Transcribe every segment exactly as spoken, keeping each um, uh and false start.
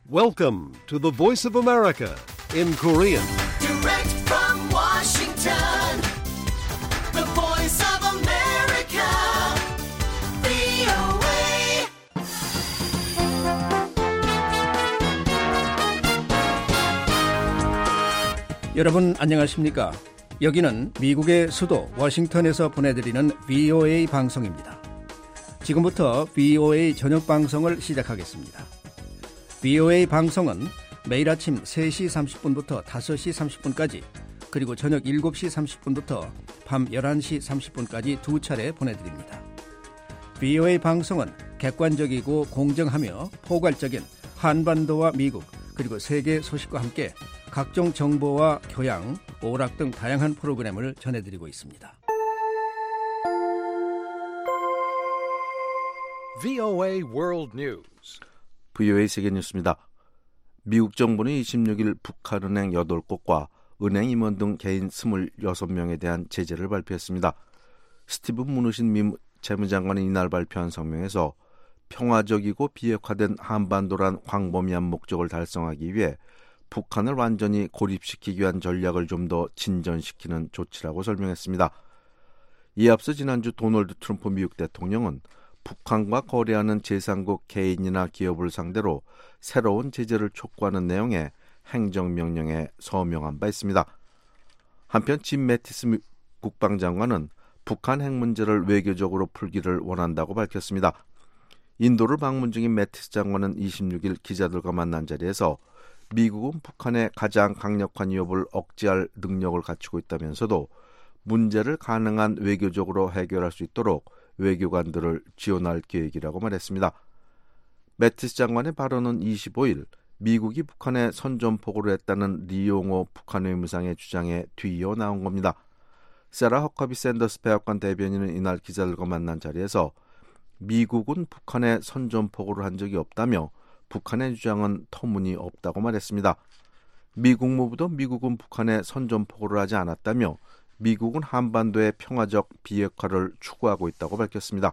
Welcome to the Voice of America in Korean. Direct from Washington, the Voice of America, 브이오에이. 여러분 안녕하십니까? 여기는 미국의 수도 워싱턴에서 보내드리는 브이오에이 방송입니다. 지금부터 브이오에이 저녁 방송을 시작하겠습니다. 브이오에이 방송은 매일 아침 세 시 삼십 분부터 다섯 시 삼십 분까지 그리고 저녁 일곱 시 삼십 분부터 밤 열한 시 삼십 분까지 두 차례 보내드립니다. 브이오에이 방송은 객관적이고 공정하며 포괄적인 한반도와 미국 그리고 세계 소식과 함께 각종 정보와 교양, 오락 등 다양한 프로그램을 전해드리고 있습니다. 브이오에이 World News. 브이오에이 세계 뉴스입니다. 미국 정부는 이십육 일 북한은행 여덟 곳과 은행 임원 등 개인 이십육 명에 대한 제재를 발표했습니다. 스티브 무누신 미 재무장관이 이날 발표한 성명에서 평화적이고 비핵화된 한반도란 광범위한 목적을 달성하기 위해 북한을 완전히 고립시키기 위한 전략을 좀 더 진전시키는 조치라고 설명했습니다. 이에 앞서 지난주 도널드 트럼프 미국 대통령은 북한과 거래하는 제삼국 개인이나 기업을 상대로 새로운 제재를 촉구하는 내용의 행정명령에 서명한 바 있습니다. 한편 짐 매티스 국방장관은 북한 핵 문제를 외교적으로 풀기를 원한다고 밝혔습니다. 인도를 방문 중인 매티스 장관은 이십육 일 기자들과 만난 자리에서 미국은 북한의 가장 강력한 위협을 억제할 능력을 갖추고 있다면서도 문제를 가능한 외교적으로 해결할 수 있도록 외교관들을 지원할 계획이라고 말했습니다. 매티스 장관의 발언은 이십오 일 미국이 북한에 선전포고를 했다는 리용호 북한 외무상의 주장에 뒤이어 나온 겁니다. 세라 허커비 샌더스 백악관 대변인은 이날 기자들과 만난 자리에서 미국은 북한에 선전포고를 한 적이 없다며 북한의 주장은 터무니없다고 말했습니다. 미 국무부도 미국은 북한에 선전포고를 하지 않았다며 미국은 한반도의 평화적 비핵화를 추구하고 있다고 밝혔습니다.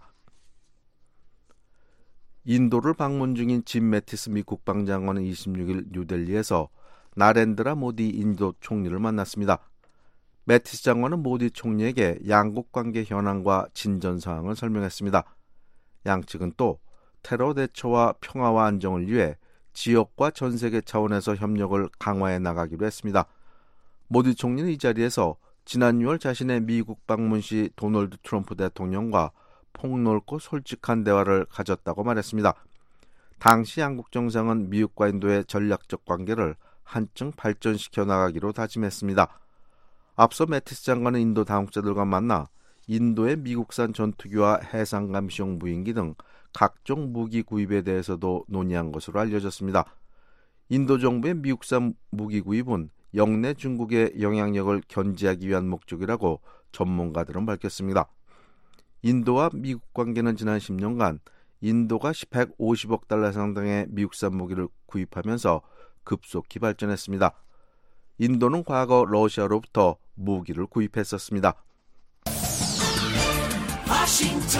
인도를 방문 중인 짐 매티스 미 국방장관은 이십육 일 뉴델리에서 나렌드라 모디 인도 총리를 만났습니다. 매티스 장관은 모디 총리에게 양국 관계 현황과 진전 사항을 설명했습니다. 양측은 또 테러 대처와 평화와 안정을 위해 지역과 전 세계 차원에서 협력을 강화해 나가기로 했습니다. 모디 총리는 이 자리에서 지난 유월 자신의 미국 방문 시 도널드 트럼프 대통령과 폭넓고 솔직한 대화를 가졌다고 말했습니다. 당시 양국 정상은 미국과 인도의 전략적 관계를 한층 발전시켜 나가기로 다짐했습니다. 앞서 매티스 장관은 인도 당국자들과 만나 인도의 미국산 전투기와 해상 감시용 무인기 등 각종 무기 구입에 대해서도 논의한 것으로 알려졌습니다. 인도 정부의 미국산 무기 구입은 영내 중국의 영향력을 견제하기 위한 목적이라고 전문가들은 밝혔습니다. 인도와 미국 관계는 지난 십 년간 인도가 백오십억 달러 상당의 미국산 무기를 구입하면서 급속히 발전했습니다. 인도는 과거 러시아로부터 무기를 구입했었습니다. 워싱턴,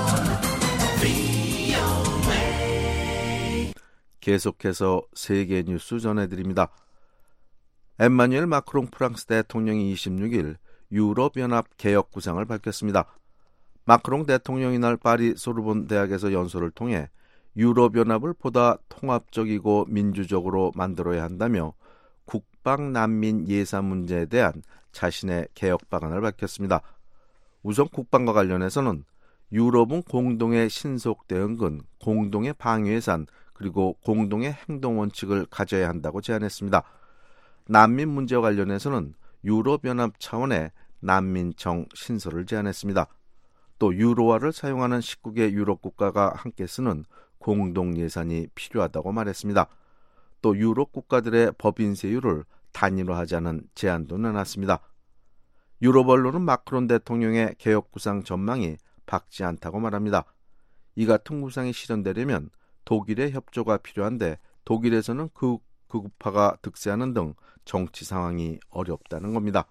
브이오에이. 계속해서 세계 뉴스 전해드립니다. 엠마뉴엘 마크롱 프랑스 대통령이 이십육 일 유럽연합 개혁 구상을 밝혔습니다. 마크롱 대통령이 이날 파리 소르본 대학에서 연설을 통해 유럽연합을 보다 통합적이고 민주적으로 만들어야 한다며 국방 난민 예산 문제에 대한 자신의 개혁 방안을 밝혔습니다. 우선 국방과 관련해서는 유럽은 공동의 신속 대응군, 공동의 방위 예산, 그리고 공동의 행동 원칙을 가져야 한다고 제안했습니다. 난민 문제와 관련해서는 유럽연합 차원의 난민청 신설을 제안했습니다. 또 유로화를 사용하는 십구 개 유럽 국가가 함께 쓰는 공동 예산이 필요하다고 말했습니다. 또 유럽 국가들의 법인세율을 단일화하자는 제안도 내놨습니다. 유럽 언론은 마크론 대통령의 개혁 구상 전망이 밝지 않다고 말합니다. 이 같은 구상이 실현되려면 독일의 협조가 필요한데 독일에서는 그 극우파가 득세하는 등 정치 상황이 어렵다는 겁니다.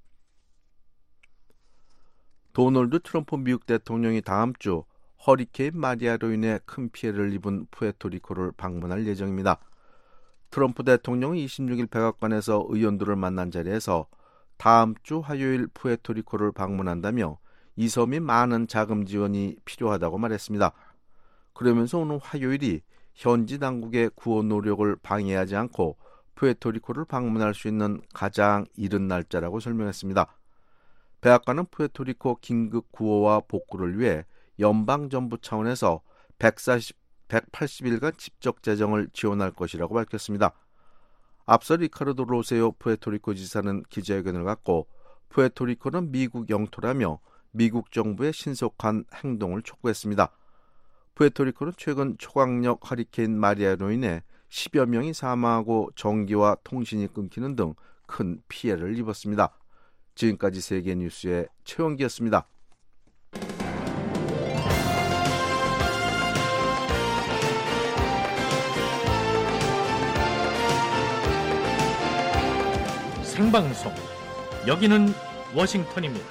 도널드 트럼프 미국 대통령이 다음 주 허리케인 마리아로 인해 큰 피해를 입은 푸에르토리코를 방문할 예정입니다. 트럼프 대통령은 이십육 일 백악관에서 의원들을 만난 자리에서 다음 주 화요일 푸에르토리코를 방문한다며 이 섬이 많은 자금 지원이 필요하다고 말했습니다. 그러면서 오는 화요일이 현지 당국의 구호 노력을 방해하지 않고 푸에르토리코를 방문할 수 있는 가장 이른 날짜라고 설명했습니다. 백악관은 푸에르토리코 긴급 구호와 복구를 위해 연방정부 차원에서 백사십, 백팔십 일간 직접 재정을 지원할 것이라고 밝혔습니다. 앞서 리카르도 로세오 푸에르토리코 지사는 기자회견을 갖고 푸에르토리코는 미국 영토라며 미국 정부의 신속한 행동을 촉구했습니다. 푸에르토리코는 최근 초강력 허리케인 마리아로 인해 십여 명이 사망하고 전기와 통신이 끊기는 등 큰 피해를 입었습니다. 지금까지 세계뉴스의 최원기였습니다. 생방송, 여기는 워싱턴입니다.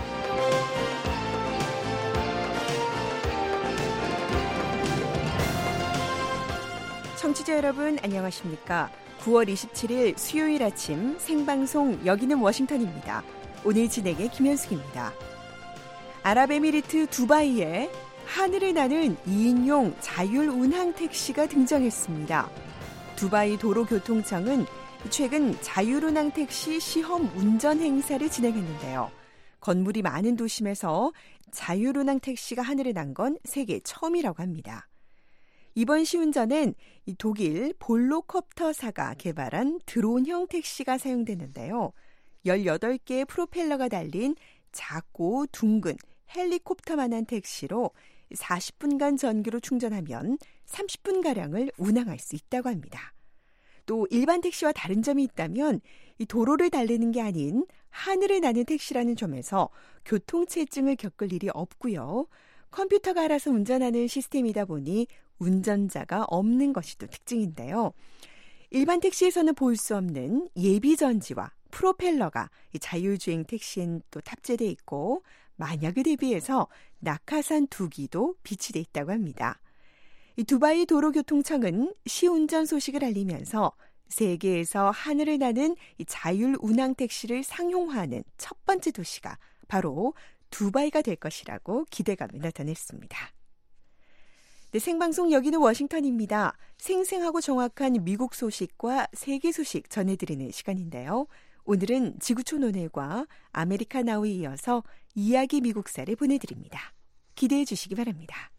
청취자 여러분 안녕하십니까? 구월 이십칠일 수요일 아침 생방송 여기는 워싱턴입니다. 오늘 진행의 김현숙입니다. 아랍에미리트 두바이에 하늘을 나는 이인용 자율운항 택시가 등장했습니다. 두바이 도로교통청은 최근 자율운항 택시 시험 운전 행사를 진행했는데요. 건물이 많은 도심에서 자율운항 택시가 하늘을 난 건 세계 처음이라고 합니다. 이번 시운전엔 독일 볼로콥터사가 개발한 드론형 택시가 사용됐는데요. 열여덟 개의 프로펠러가 달린 작고 둥근 헬리콥터만한 택시로 사십 분간 전기로 충전하면 삼십 분가량을 운항할 수 있다고 합니다. 또 일반 택시와 다른 점이 있다면 이 도로를 달리는 게 아닌 하늘을 나는 택시라는 점에서 교통체증을 겪을 일이 없고요. 컴퓨터가 알아서 운전하는 시스템이다 보니 운전자가 없는 것이 또 특징인데요. 일반 택시에서는 볼 수 없는 예비전지와 프로펠러가 이 자율주행 택시엔 또 탑재되어 있고 만약에 대비해서 낙하산 두 기도 비치되어 있다고 합니다. 이 두바이 도로교통청은 시운전 소식을 알리면서 세계에서 하늘을 나는 이 자율운항 택시를 상용화하는 첫 번째 도시가 바로 두바이가 될 것이라고 기대감을 나타냈습니다. 네, 생방송 여기는 워싱턴입니다. 생생하고 정확한 미국 소식과 세계 소식 전해드리는 시간인데요. 오늘은 지구촌 오늘과 아메리카 나우에 이어서 이야기 미국사를 보내드립니다. 기대해 주시기 바랍니다.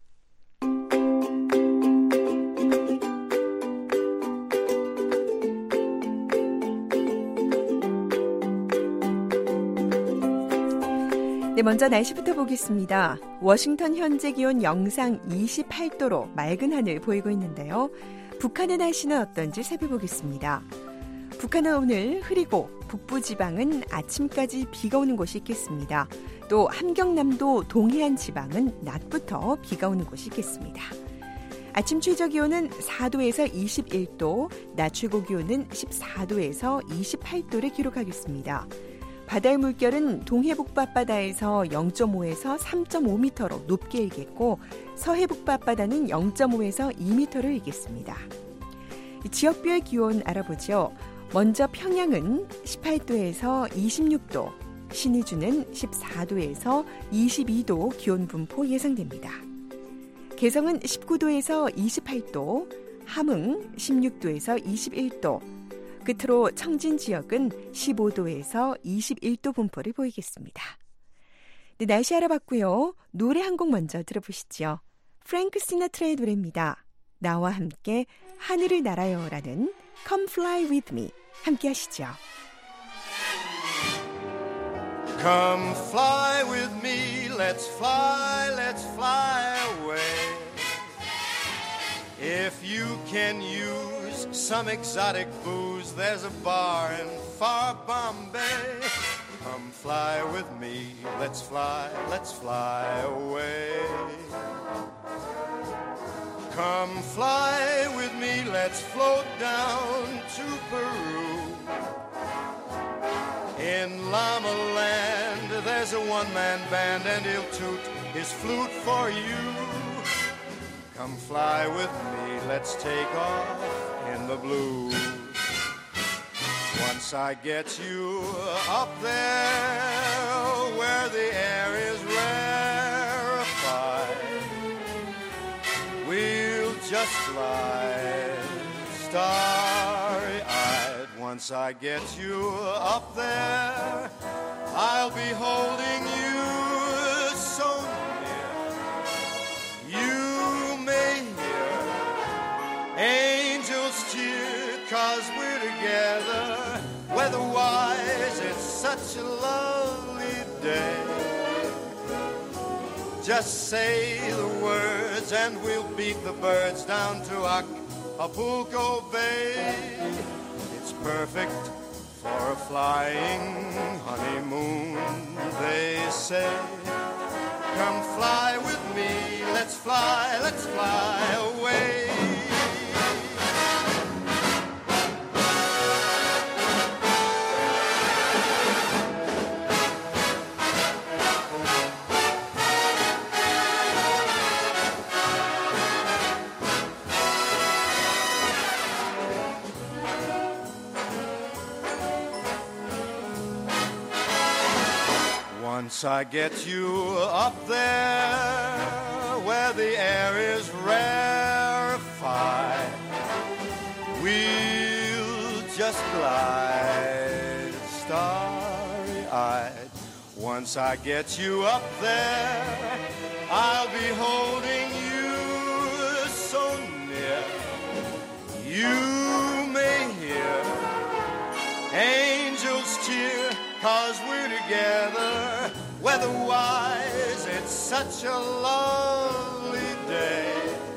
네, 먼저 날씨부터 보겠습니다. 워싱턴 현재 기온 영상 이십팔 도로 맑은 하늘 보이고 있는데요. 북한의 날씨는 어떤지 살펴보겠습니다. 북한은 오늘 흐리고 북부지방은 아침까지 비가 오는 곳이 있겠습니다. 또 함경남도 동해안 지방은 낮부터 비가 오는 곳이 있겠습니다. 아침 최저 기온은 사 도에서 이십일 도, 낮 최고 기온은 십사 도에서 이십팔 도를 기록하겠습니다. 바다의 물결은 동해 북바다에서 영 점 오에서 삼 점 오 미터로 높게 일겠고 서해 북바다는 영 점 오에서 이 미터를 일겠습니다. 지역별 기온 알아보죠. 먼저 평양은 십팔 도에서 이십육 도, 신의주는 십사 도에서 이십이 도 기온 분포 예상됩니다. 개성은 십구 도에서 이십팔 도, 함흥 십육 도에서 이십일 도, 끝으로 청진 지역은 십오 도에서 이십일 도 분포를 보이겠습니다. 네, 날씨 알아봤고요. 노래 한 곡 먼저 들어보시죠. 프랭크 시나트라의 노래입니다. 나와 함께 하늘을 날아요라는 Come Fly With Me 함께 하시죠. Come fly with me, let's fly, let's fly away. If you can use some exotic booze, there's a bar in far Bombay. Come fly with me, let's fly, let's fly away. Come fly with me, let's float down to Peru. In Llama Land, there's a one-man band and he'll toot his flute for you. Come fly with me, let's take off in the blue. Once I get you up there where the air is rarefied, we'll just fly starry-eyed. Once I get you up there, I'll be holding you so near. You may hear angels cheer, 'cause we're together. Weather-wise, it's such a lovely day. Just say the words and we'll beat the birds down to Acapulco Bay. It's perfect for a flying honeymoon, they say. Come fly with me, let's fly, let's fly away. Once I get you up there where the air is rarefied, we'll just glide starry-eyed. Once I get you up there, I'll be holding you so near. You may hear angels cheer, 'cause we're together. Weather-wise, it's such a lovely day.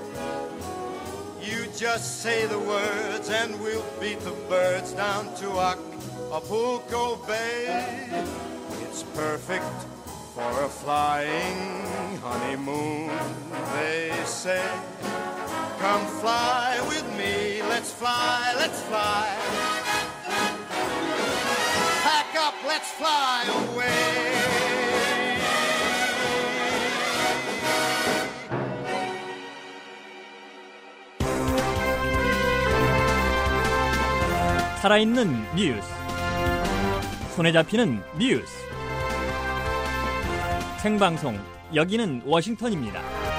You just say the words and we'll beat the birds down to Acapulco Bay. It's perfect for a flying honeymoon, they say. Come fly with me, let's fly, let's fly. Pack up, let's fly away. 살아있는 뉴스, 손에 잡히는 뉴스, 생방송, 여기는 워싱턴입니다.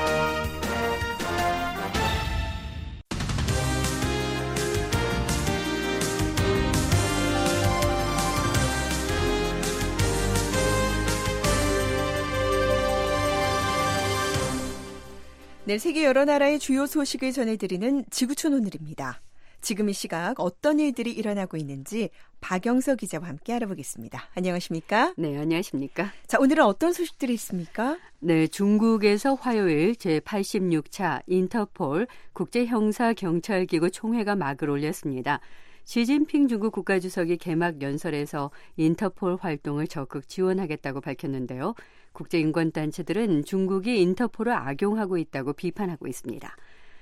네, 세계 여러 나라의 주요 소식을 전해드리는 지구촌 오늘입니다. 지금 이 시각 어떤 일들이 일어나고 있는지 박영서 기자와 함께 알아보겠습니다. 안녕하십니까? 네, 안녕하십니까? 자, 오늘은 어떤 소식들이 있습니까? 네, 중국에서 화요일 제팔십육 차 인터폴 국제형사경찰기구 총회가 막을 올렸습니다. 시진핑 중국 국가주석이 개막 연설에서 인터폴 활동을 적극 지원하겠다고 밝혔는데요. 국제인권단체들은 중국이 인터폴을 악용하고 있다고 비판하고 있습니다.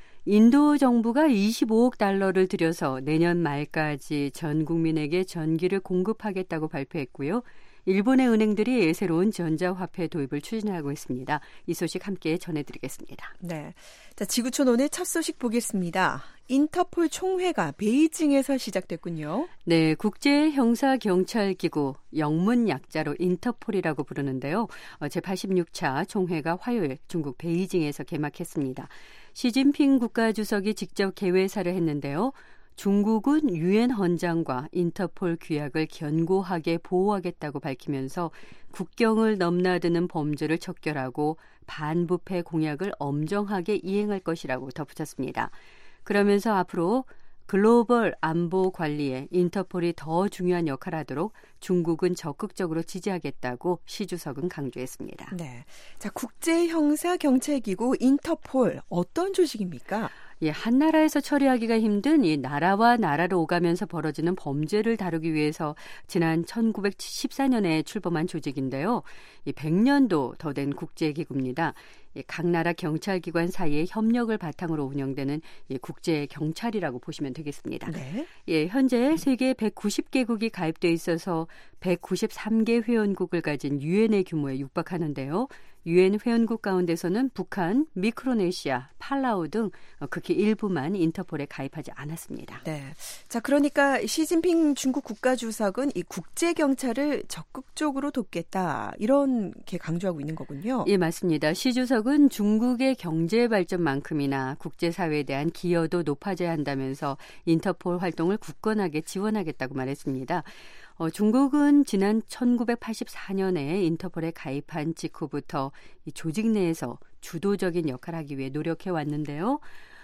인도 정부가 이십오억 달러를 들여서 내년 말까지 전 국민에게 전기를 공급하겠다고 발표했고요. 일본의 은행들이 새로운 전자화폐 도입을 추진하고 있습니다. 이 소식 함께 전해드리겠습니다. 네, 자, 지구촌 오늘 첫 소식 보겠습니다. 인터폴 총회가 베이징에서 시작됐군요. 네, 국제형사경찰기구, 영문 약자로 인터폴이라고 부르는데요. 제팔십육 차 총회가 화요일 중국 베이징에서 개막했습니다. 시진핑 국가주석이 직접 개회사를 했는데요. 중국은 유엔 헌장과 인터폴 규약을 견고하게 보호하겠다고 밝히면서 국경을 넘나드는 범죄를 척결하고 반부패 공약을 엄정하게 이행할 것이라고 덧붙였습니다. 그러면서 앞으로 글로벌 안보 관리에 인터폴이 더 중요한 역할을 하도록 중국은 적극적으로 지지하겠다고 시 주석은 강조했습니다. 네, 자, 국제형사경찰기구 인터폴 어떤 조직입니까? 예, 한 나라에서 처리하기가 힘든 이 나라와 나라를 오가면서 벌어지는 범죄를 다루기 위해서 지난 천구백칠십사 년에 출범한 조직인데요. 이 백 년도 더 된 국제기구입니다. 각 나라 경찰기관 사이의 협력을 바탕으로 운영되는 국제경찰이라고 보시면 되겠습니다. 네. 예, 현재 세계 백구십 개국이 가입돼 있어서 백구십삼 개 회원국을 가진 유엔의 규모에 육박하는데요. 유엔 회원국 가운데서는 북한, 미크로네시아, 팔라우 등 극히 일부만 인터폴에 가입하지 않았습니다. 네. 자, 그러니까 시진핑 중국 국가주석은 이 국제 경찰을 적극적으로 돕겠다 이렇게 강조하고 있는 거군요. 예, 맞습니다. 시 주석은 중국의 경제 발전만큼이나 국제사회에 대한 기여도 높아져야 한다면서 인터폴 활동을 굳건하게 지원하겠다고 말했습니다. 어, 중국은 지난 천구백팔십사 년에 인터폴에 가입한 직후부터 이 조직 내에서 주도적인 역할을 하기 위해 노력해왔는데요.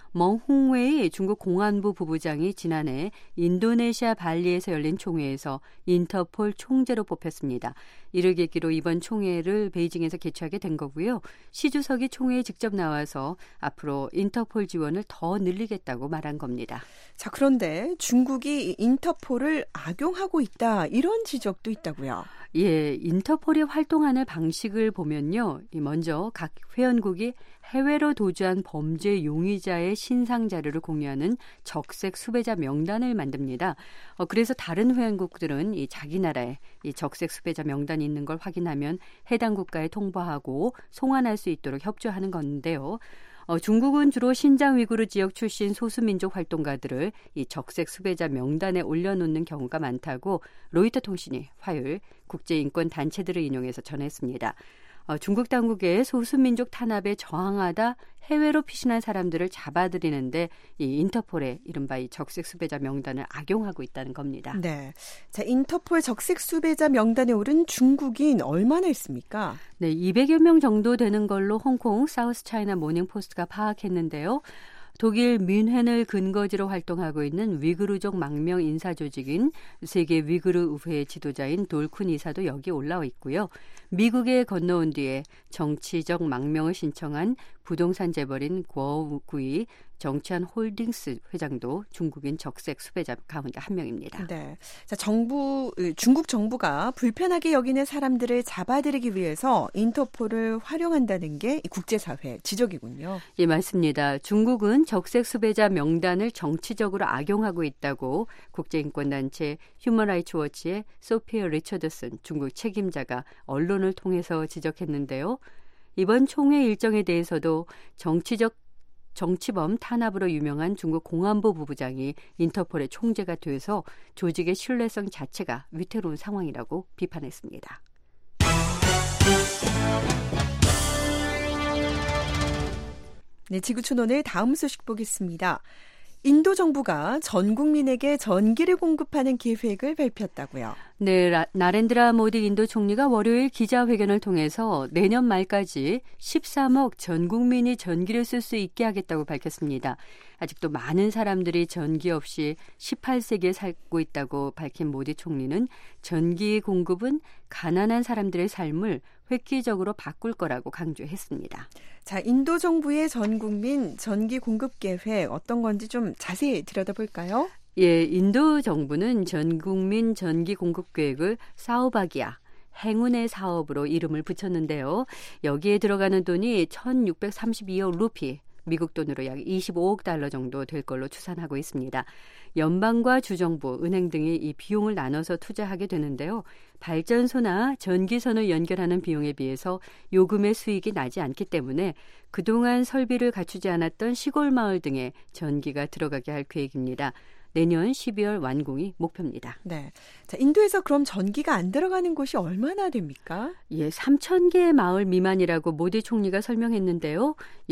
멍홍웨이 중국 공안부 부부장이 지난해 인도네시아 발리에서 열린 총회에서 인터폴 총재로 뽑혔습니다. 이를 계기로 이번 총회를 베이징에서 개최하게 된 거고요. 시 주석이 총회에 직접 나와서 앞으로 인터폴 지원을 더 늘리겠다고 말한 겁니다. 자, 그런데 중국이 인터폴을 악용하고 있다 이런 지적도 있다고요. 예, 인터폴이 활동하는 방식을 보면요. 먼저 각 회원국이 해외로 도주한 범죄 용의자의 신상 자료를 공유하는 적색 수배자 명단을 만듭니다. 어, 그래서 다른 회원국들은 이 자기 나라에 이 적색 수배자 명단이 있는 걸 확인하면 해당 국가에 통보하고 송환할 수 있도록 협조하는 건데요. 어, 중국은 주로 신장 위구르 지역 출신 소수민족 활동가들을 이 적색 수배자 명단에 올려놓는 경우가 많다고 로이터 통신이 화요일 국제인권 단체들을 인용해서 전했습니다. 어, 중국 당국의 소수민족 탄압에 저항하다 해외로 피신한 사람들을 잡아들이는데 이 인터폴의 이른바 이 적색 수배자 명단을 악용하고 있다는 겁니다. 네, 자 인터폴 적색 수배자 명단에 오른 중국인 얼마나 있습니까? 네, 이백여 명 정도 되는 걸로 홍콩 사우스 차이나 모닝포스트가 파악했는데요. 독일 뮌헨을 근거지로 활동하고 있는 위구르족 망명 인사 조직인 세계 위구르 의회 지도자인 돌쿤 이사도 여기 올라와 있고요. 미국에 건너온 뒤에 정치적 망명을 신청한 부동산 재벌인 고우구이 정치한 홀딩스 회장도 중국인 적색 수배자 가운데 한 명입니다. 네, 자 정부 중국 정부가 불편하게 여기는 사람들을 잡아들이기 위해서 인터폴을 활용한다는 게 국제사회 지적이군요. 예, 맞습니다. 중국은 적색 수배자 명단을 정치적으로 악용하고 있다고 국제인권단체 휴먼라이츠 워치의 소피아 리처드슨 중국 책임자가 언론을 통해서 지적했는데요. 이번 총회 일정에 대해서도 정치적 정치범 탄압으로 유명한 중국 공안부 부부장이 인터폴의 총재가 돼서 조직의 신뢰성 자체가 위태로운 상황이라고 비판했습니다. 네, 지구촌 오늘 다음 소식 보겠습니다. 인도 정부가 전 국민에게 전기를 공급하는 계획을 발표했다고요. 네, 라, 나렌드라 모디 인도 총리가 월요일 기자회견을 통해서 내년 말까지 십삼억 전 국민이 전기를 쓸 수 있게 하겠다고 밝혔습니다. 아직도 많은 사람들이 전기 없이 십팔 세기에 살고 있다고 밝힌 모디 총리는 전기 공급은 가난한 사람들의 삶을 획기적으로 바꿀 거라고 강조했습니다. 자, 인도 정부의 전 국민 전기 공급 계획 어떤 건지 좀 자세히 들여다볼까요? 예, 인도 정부는 전 국민 전기 공급 계획을 사우바기야, 행운의 사업으로 이름을 붙였는데요. 여기에 들어가는 돈이 천육백삼십이억 루피, 미국 돈으로 약 이십오억 달러 정도 될 걸로 추산하고 있습니다. 연방과 주정부, 은행 등이 이 비용을 나눠서 투자하게 되는데요. 발전소나 전기선을 연결하는 비용에 비해서 요금의 수익이 나지 않기 때문에 그동안 설비를 갖추지 않았던 시골 마을 등에 전기가 들어가게 할 계획입니다. 내년 십이월 완공이 목표입니다. 네, 자, 인도에서 그럼 전기가 안 들어가는 곳이 얼마나 됩니까? 예, 삼천 개의 마을 미만이라고 모디 총리가 설명했는데요.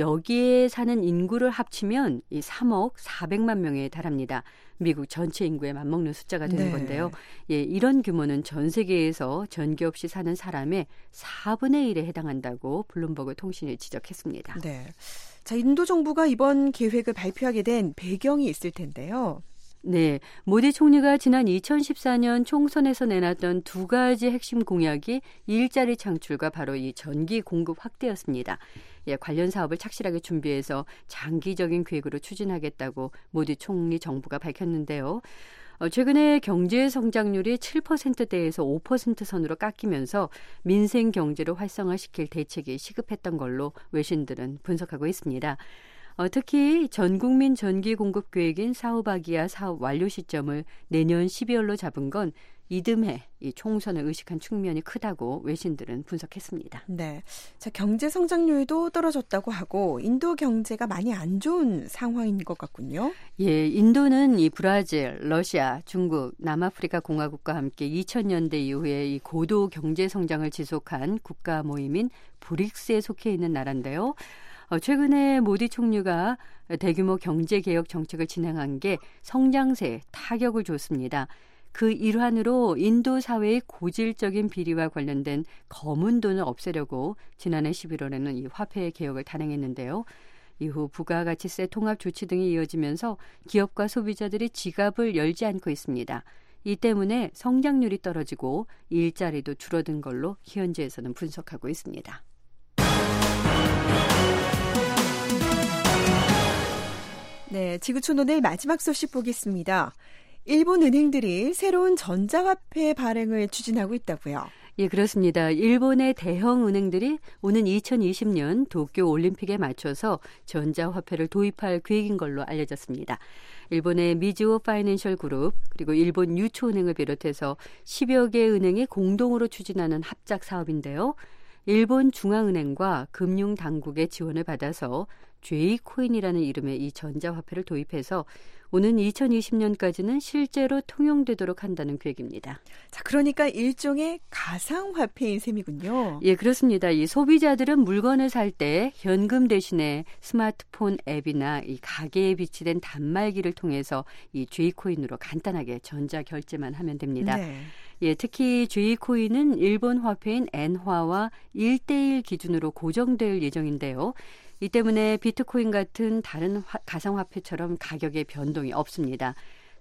여기에 사는 인구를 합치면 이 삼억 사백만 명에 달합니다. 미국 전체 인구에 맞먹는 숫자가 되는 네. 건데요. 예, 이런 규모는 전 세계에서 전기 없이 사는 사람의 사분의 일에 해당한다고 블룸버그 통신이 지적했습니다. 네, 자, 인도 정부가 이번 계획을 발표하게 된 배경이 있을 텐데요. 네, 모디 총리가 지난 이천십사 년 총선에서 내놨던 두 가지 핵심 공약이 일자리 창출과 바로 이 전기 공급 확대였습니다. 예, 관련 사업을 착실하게 준비해서 장기적인 계획으로 추진하겠다고 모디 총리 정부가 밝혔는데요. 어, 최근에 경제 성장률이 칠 퍼센트대에서 오 퍼센트 선으로 깎이면서 민생 경제를 활성화시킬 대책이 시급했던 걸로 외신들은 분석하고 있습니다. 어, 특히 전 국민 전기 공급 계획인 사우바기야 사업 완료 시점을 내년 십이월로 잡은 건 이듬해 이 총선을 의식한 측면이 크다고 외신들은 분석했습니다. 네, 자 경제 성장률도 떨어졌다고 하고 인도 경제가 많이 안 좋은 상황인 것 같군요. 예, 인도는 이 브라질, 러시아, 중국, 남아프리카 공화국과 함께 이천 년대 이후에 이 고도 경제 성장을 지속한 국가 모임인 브릭스에 속해 있는 나라인데요. 어, 최근에 모디 총리가 대규모 경제개혁 정책을 진행한 게 성장세에 타격을 줬습니다. 그 일환으로 인도 사회의 고질적인 비리와 관련된 검은 돈을 없애려고 지난해 십일월에는 이 화폐 개혁을 단행했는데요. 이후 부가가치세 통합 조치 등이 이어지면서 기업과 소비자들이 지갑을 열지 않고 있습니다. 이 때문에 성장률이 떨어지고 일자리도 줄어든 걸로 현지에서는 분석하고 있습니다. 네, 지구촌 오늘 마지막 소식 보겠습니다. 일본 은행들이 새로운 전자화폐 발행을 추진하고 있다고요. 예, 그렇습니다. 일본의 대형 은행들이 오는 이천이십 년 도쿄 올림픽에 맞춰서 전자화폐를 도입할 계획인 걸로 알려졌습니다. 일본의 미즈호 파이낸셜 그룹 그리고 일본 유초은행을 비롯해서 십여 개 은행이 공동으로 추진하는 합작 사업인데요. 일본 중앙은행과 금융당국의 지원을 받아서 제이코인이라는 이름의 이 전자화폐를 도입해서 오는 이천이십 년까지는 실제로 통용되도록 한다는 계획입니다. 자, 그러니까 일종의 가상화폐인 셈이군요. 예, 그렇습니다. 이 소비자들은 물건을 살 때 현금 대신에 스마트폰 앱이나 이 가게에 비치된 단말기를 통해서 이 제이코인으로 간단하게 전자 결제만 하면 됩니다. 네. 예, 특히 제이코인은 일본 화폐인 엔화와 일 대일 기준으로 고정될 예정인데요. 이 때문에 비트코인 같은 다른 화, 가상화폐처럼 가격의 변동이 없습니다.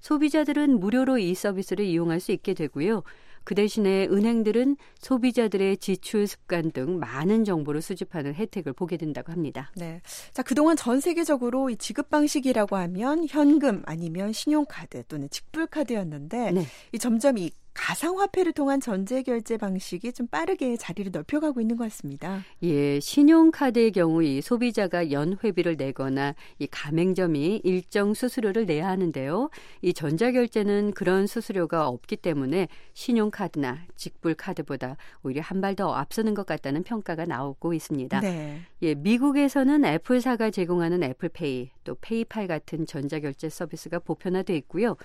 소비자들은 무료로 이 서비스를 이용할 수 있게 되고요. 그 대신에 은행들은 소비자들의 지출 습관 등 많은 정보를 수집하는 혜택을 보게 된다고 합니다. 네. 자, 그동안 전 세계적으로 이 지급 방식이라고 하면 현금 아니면 신용카드 또는 직불카드였는데 네. 이 점점 이 가상화폐를 통한 전제결제 방식이 좀 빠르게 자리를 넓혀가고 있는 것 같습니다. 예, 신용카드의 경우 이 소비자가 연회비를 내거나 이 가맹점이 일정 수수료를 내야 하는데요. 이 전자결제는 그런 수수료가 없기 때문에 신용카드나 직불카드보다 오히려 한 발 더 앞서는 것 같다는 평가가 나오고 있습니다. 네. 예, 미국에서는 애플사가 제공하는 애플페이, 또 페이팔 같은 전자결제 서비스가 보편화돼 있고요.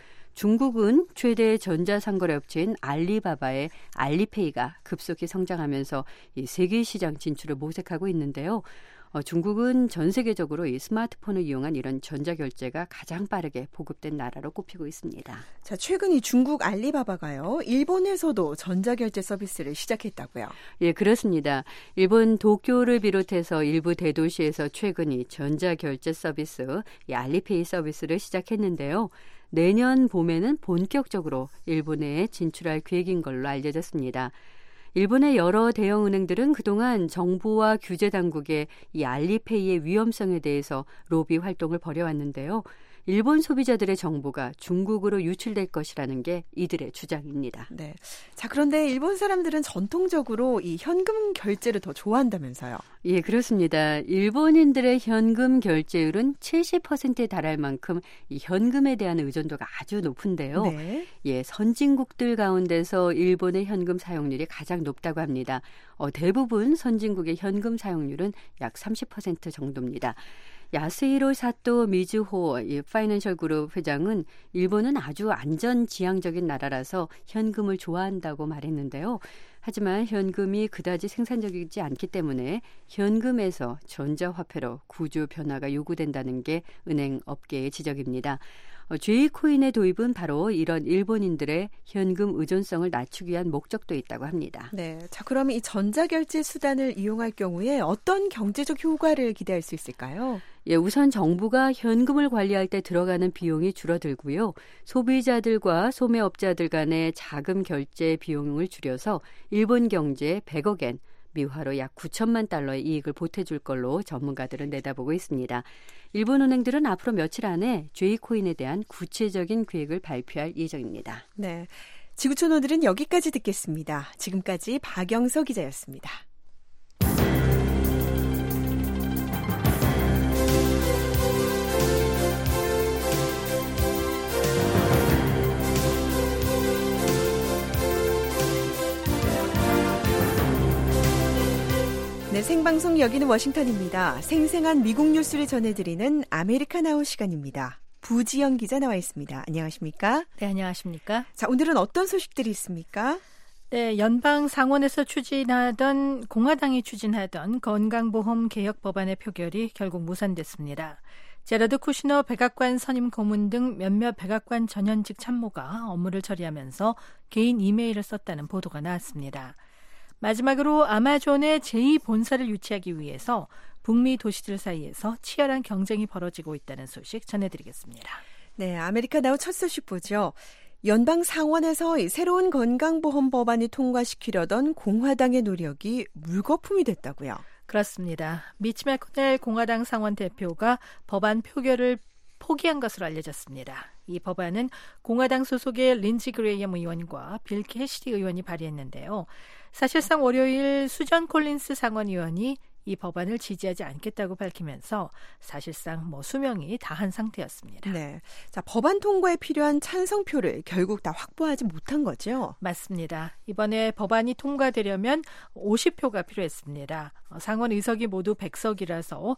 중국은 최대 전자상거래 업체인 알리바바의 알리페이가 급속히 성장하면서 이 세계 시장 진출을 모색하고 있는데요. 어, 중국은 전 세계적으로 이 스마트폰을 이용한 이런 전자결제가 가장 빠르게 보급된 나라로 꼽히고 있습니다. 자, 최근 이 중국 알리바바가요, 일본에서도 전자결제 서비스를 시작했다고요. 예, 그렇습니다. 일본 도쿄를 비롯해서 일부 대도시에서 최근 이 전자결제 서비스, 이 알리페이 서비스를 시작했는데요. 내년 봄에는 본격적으로 일본에 진출할 계획인 걸로 알려졌습니다. 일본의 여러 대형 은행들은 그동안 정부와 규제 당국의 이 알리페이의 위험성에 대해서 로비 활동을 벌여왔는데요. 일본 소비자들의 정보가 중국으로 유출될 것이라는 게 이들의 주장입니다. 네. 자, 그런데 일본 사람들은 전통적으로 이 현금 결제를 더 좋아한다면서요. 예, 그렇습니다. 일본인들의 현금 결제율은 칠십 퍼센트에 달할 만큼 이 현금에 대한 의존도가 아주 높은데요. 네. 예, 선진국들 가운데서 일본의 현금 사용률이 가장 높다고 합니다. 어, 대부분 선진국의 현금 사용률은 약 삼십 퍼센트 정도입니다. 야스히로 사토 미즈호 이 파이낸셜 그룹 회장은 일본은 아주 안전지향적인 나라라서 현금을 좋아한다고 말했는데요. 하지만 현금이 그다지 생산적이지 않기 때문에 현금에서 전자화폐로 구조 변화가 요구된다는 게 은행 업계의 지적입니다. 제이코인의 도입은 바로 이런 일본인들의 현금 의존성을 낮추기 위한 목적도 있다고 합니다. 네, 자 그러면 이 전자결제 수단을 이용할 경우에 어떤 경제적 효과를 기대할 수 있을까요? 예, 우선 정부가 현금을 관리할 때 들어가는 비용이 줄어들고요. 소비자들과 소매업자들 간의 자금 결제 비용을 줄여서 일본 경제에 백억 엔, 미화로 약 구천만 달러의 이익을 보태줄 걸로 전문가들은 내다보고 있습니다. 일본 은행들은 앞으로 며칠 안에 제이코인에 대한 구체적인 계획을 발표할 예정입니다. 네, 지구촌 오늘은 여기까지 듣겠습니다. 지금까지 박영서 기자였습니다. 네, 생방송 여기는 워싱턴입니다. 생생한 미국 뉴스를 전해드리는 아메리카 나우 시간입니다. 부지영 기자 나와 있습니다. 안녕하십니까? 네, 안녕하십니까? 자, 오늘은 어떤 소식들이 있습니까? 네, 연방 상원에서 추진하던 공화당이 추진하던 건강보험 개혁 법안의 표결이 결국 무산됐습니다. 제러드 쿠시너 백악관 선임 고문 등 몇몇 백악관 전현직 참모가 업무를 처리하면서 개인 이메일을 썼다는 보도가 나왔습니다. 마지막으로 아마존의 제이 본사를 유치하기 위해서 북미 도시들 사이에서 치열한 경쟁이 벌어지고 있다는 소식 전해드리겠습니다. 네, 아메리카 나우 첫 소식 보죠. 연방 상원에서 새로운 건강보험 법안을 통과시키려던 공화당의 노력이 물거품이 됐다고요. 그렇습니다. 미치 매코넬 공화당 상원 대표가 법안 표결을 포기한 것으로 알려졌습니다. 이 법안은 공화당 소속의 린지 그레이엄 의원과 빌 캐시디 의원이 발의했는데요. 사실상 월요일 수전 콜린스 상원의원이 이 법안을 지지하지 않겠다고 밝히면서 사실상 뭐 수명이 다한 상태였습니다. 네, 자 법안 통과에 필요한 찬성표를 결국 다 확보하지 못한 거죠? 맞습니다. 이번에 법안이 통과되려면 오십 표가 필요했습니다. 상원 의석이 모두 백 석이라서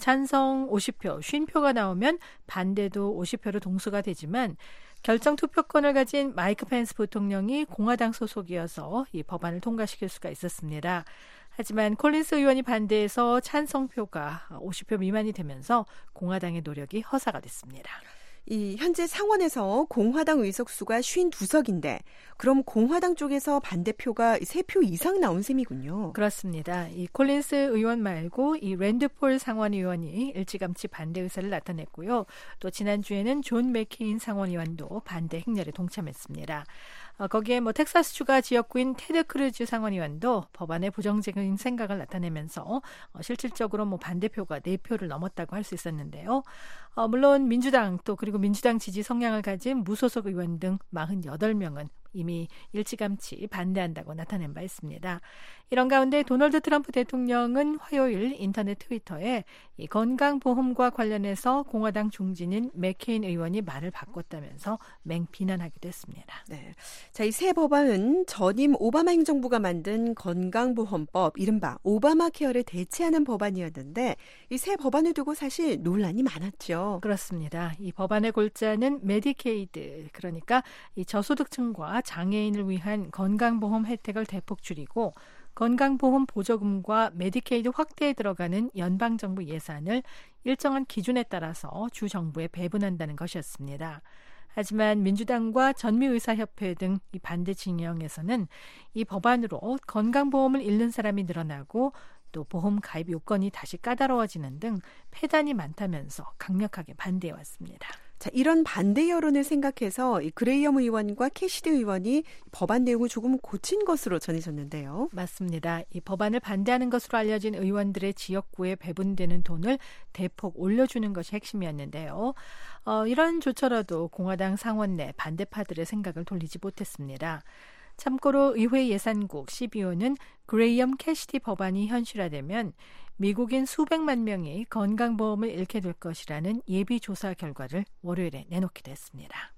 찬성 오십 표, 오십 표가 나오면 반대도 오십 표로 동수가 되지만 결정 투표권을 가진 마이크 펜스 부통령이 공화당 소속이어서 이 법안을 통과시킬 수가 있었습니다. 하지만 콜린스 의원이 반대해서 찬성표가 오십 표 미만이 되면서 공화당의 노력이 허사가 됐습니다. 이 현재 상원에서 공화당 의석수가 오십이 석인데 그럼 공화당 쪽에서 반대표가 세 표 이상 나온 셈이군요. 그렇습니다. 이 콜린스 의원 말고 이 랜드폴 상원 의원이 일찌감치 반대 의사를 나타냈고요. 또 지난주에는 존 맥케인 상원 의원도 반대 행렬에 동참했습니다. 어, 거기에 뭐 텍사스주가 지역구인 테드 크루즈 상원의원도 법안에 부정적인 생각을 나타내면서 어, 실질적으로 뭐 반대표가 네 표를 넘었다고 할 수 있었는데요. 어, 물론 민주당 또 그리고 민주당 지지 성향을 가진 무소속 의원 등 사십팔 명은 이미 일찌감치 반대한다고 나타낸 바 있습니다. 이런 가운데 도널드 트럼프 대통령은 화요일 인터넷 트위터에 이 건강보험과 관련해서 공화당 중진인 맥케인 의원이 말을 바꿨다면서 맹비난하기도 했습니다. 네. 자, 이 새 법안은 전임 오바마 행정부가 만든 건강보험법, 이른바 오바마 케어를 대체하는 법안이었는데 이 새 법안을 두고 사실 논란이 많았죠. 그렇습니다. 이 법안의 골자는 메디케이드, 그러니까 이 저소득층과 장애인을 위한 건강보험 혜택을 대폭 줄이고 건강보험 보조금과 메디케이드 확대에 들어가는 연방정부 예산을 일정한 기준에 따라서 주정부에 배분한다는 것이었습니다. 하지만 민주당과 전미의사협회 등 이 반대 진영에서는 이 법안으로 건강보험을 잃는 사람이 늘어나고 또 보험 가입 요건이 다시 까다로워지는 등 폐단이 많다면서 강력하게 반대해왔습니다. 자, 이런 반대 여론을 생각해서 이 그레이엄 의원과 캐시디 의원이 법안 내용을 조금 고친 것으로 전해졌는데요. 맞습니다. 이 법안을 반대하는 것으로 알려진 의원들의 지역구에 배분되는 돈을 대폭 올려주는 것이 핵심이었는데요. 어, 이런 조처라도 공화당 상원 내 반대파들의 생각을 돌리지 못했습니다. 참고로 의회 예산국 씨비오는 그레이엄 캐시디 법안이 현실화되면 미국인 수백만 명이 건강보험을 잃게 될 것이라는 예비조사 결과를 월요일에 내놓기도 했습니다.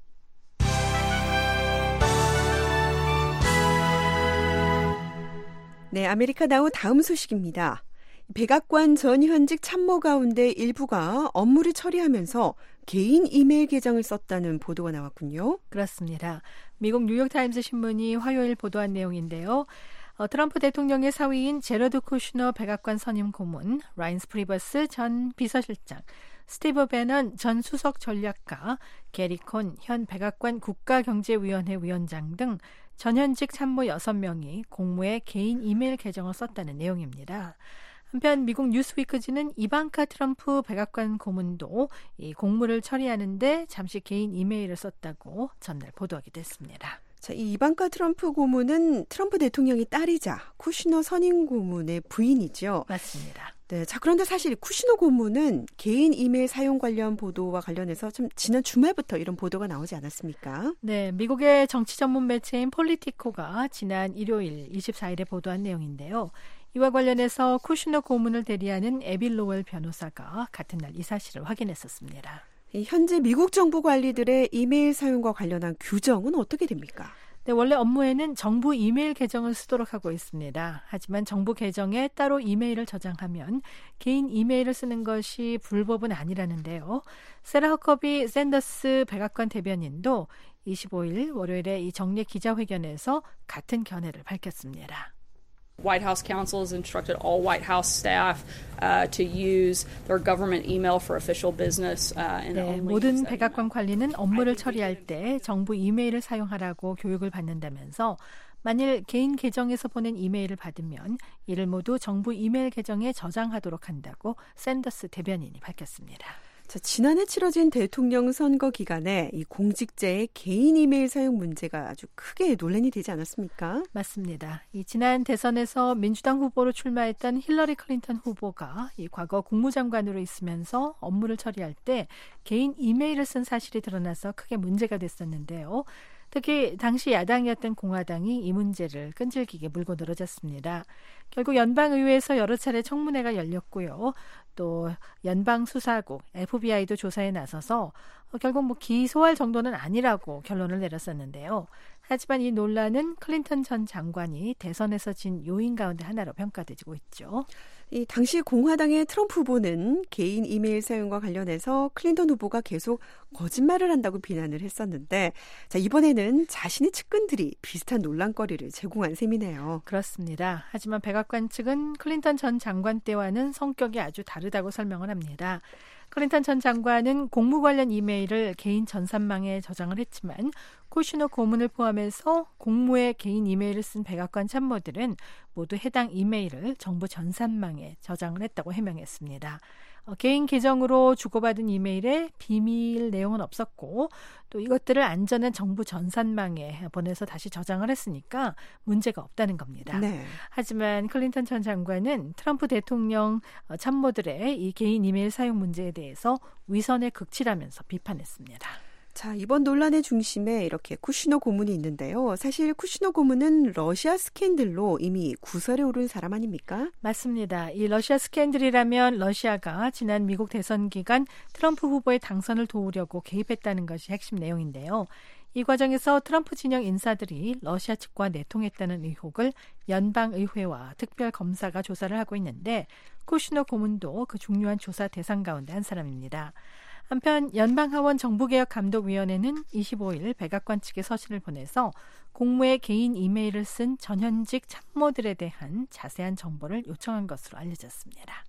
네, 아메리카 나우 다음 소식입니다. 백악관 전 현직 참모 가운데 일부가 업무를 처리하면서 개인 이메일 계정을 썼다는 보도가 나왔군요. 그렇습니다. 미국 뉴욕타임스 신문이 화요일 보도한 내용인데요. 어, 트럼프 대통령의 사위인 제러드 쿠시너 백악관 선임 고문, 라인스 프리버스 전 비서실장, 스티브 배넌 전 수석 전략가, 게리 콘 현 백악관 국가경제위원회 위원장 등 전현직 참모 여섯 명이 공무에 개인 이메일 계정을 썼다는 내용입니다. 한편 미국 뉴스위크지는 이방카 트럼프 백악관 고문도 이 공무를 처리하는데 잠시 개인 이메일을 썼다고 전날 보도하기도 했습니다. 자, 이 이방카 트럼프 고문은 트럼프 대통령의 딸이자 쿠시너 선임 고문의 부인이죠. 맞습니다. 네, 자 그런데 사실 쿠시너 고문은 개인 이메일 사용 관련 보도와 관련해서 좀 지난 주말부터 이런 보도가 나오지 않았습니까? 네, 미국의 정치 전문 매체인 폴리티코가 지난 일요일 이십사일에 보도한 내용인데요. 이와 관련해서 쿠시너 고문을 대리하는 에빌 로웰 변호사가 같은 날 이 사실을 확인했었습니다. 현재 미국 정부 관리들의 이메일 사용과 관련한 규정은 어떻게 됩니까? 네, 원래 업무에는 정부 이메일 계정을 쓰도록 하고 있습니다. 하지만 정부 계정에 따로 이메일을 저장하면 개인 이메일을 쓰는 것이 불법은 아니라는데요. 세라 허커비 샌더스 백악관 대변인도 이십오일 월요일에 이 정례 기자회견에서 같은 견해를 밝혔습니다. White House counsel has instructed all White House staff uh, to use their government email for official business. Uh, and 네, only 모든 백악관 관리는 업무를 처리할 때 정부 이메일을 사용하라고 교육을 받는다면서 만일 개인 계정에서 보낸 이메일을 받으면 이를 모두 정부 이메일 계정에 저장하도록 한다고 샌더스 대변인이 밝혔습니다. 자, 지난해 치러진 대통령 선거 기간에 이 공직자의 개인 이메일 사용 문제가 아주 크게 논란이 되지 않았습니까? 맞습니다. 이 지난 대선에서 민주당 후보로 출마했던 힐러리 클린턴 후보가 이 과거 국무장관으로 있으면서 업무를 처리할 때 개인 이메일을 쓴 사실이 드러나서 크게 문제가 됐었는데요. 특히 당시 야당이었던 공화당이 이 문제를 끈질기게 물고 늘어졌습니다. 결국 연방의회에서 여러 차례 청문회가 열렸고요. 또 연방수사국 에프비아이도 조사에 나서서 결국 뭐 기소할 정도는 아니라고 결론을 내렸었는데요. 하지만 이 논란은 클린턴 전 장관이 대선에서 진 요인 가운데 하나로 평가되고 있죠. 이 당시 공화당의 트럼프 후보는 개인 이메일 사용과 관련해서 클린턴 후보가 계속 거짓말을 한다고 비난을 했었는데, 자, 이번에는 자신의 측근들이 비슷한 논란거리를 제공한 셈이네요. 그렇습니다. 하지만 백악관 측은 클린턴 전 장관 때와는 성격이 아주 다르다고 설명을 합니다. 클린턴 전 장관은 공무 관련 이메일을 개인 전산망에 저장을 했지만 쿠시너 고문을 포함해서 공무의 개인 이메일을 쓴 백악관 참모들은 모두 해당 이메일을 정부 전산망에 저장을 했다고 해명했습니다. 어, 개인 계정으로 주고받은 이메일에 비밀 내용은 없었고 또 이것들을 안전한 정부 전산망에 보내서 다시 저장을 했으니까 문제가 없다는 겁니다. 네. 하지만 클린턴 전 장관은 트럼프 대통령 참모들의 이 개인 이메일 사용 문제에 대해서 위선에 극치라면서 비판했습니다. 자, 이번 논란의 중심에 이렇게 쿠시너 고문이 있는데요. 사실 쿠시너 고문은 러시아 스캔들로 이미 구설에 오른 사람 아닙니까? 맞습니다. 이 러시아 스캔들이라면 러시아가 지난 미국 대선 기간 트럼프 후보의 당선을 도우려고 개입했다는 것이 핵심 내용인데요. 이 과정에서 트럼프 진영 인사들이 러시아 측과 내통했다는 의혹을 연방의회와 특별검사가 조사를 하고 있는데 쿠시너 고문도 그 중요한 조사 대상 가운데 한 사람입니다. 한편 연방하원 정부개혁감독위원회는 이십오일 백악관 측에 서신을 보내서 공무의 개인 이메일을 쓴 전현직 참모들에 대한 자세한 정보를 요청한 것으로 알려졌습니다.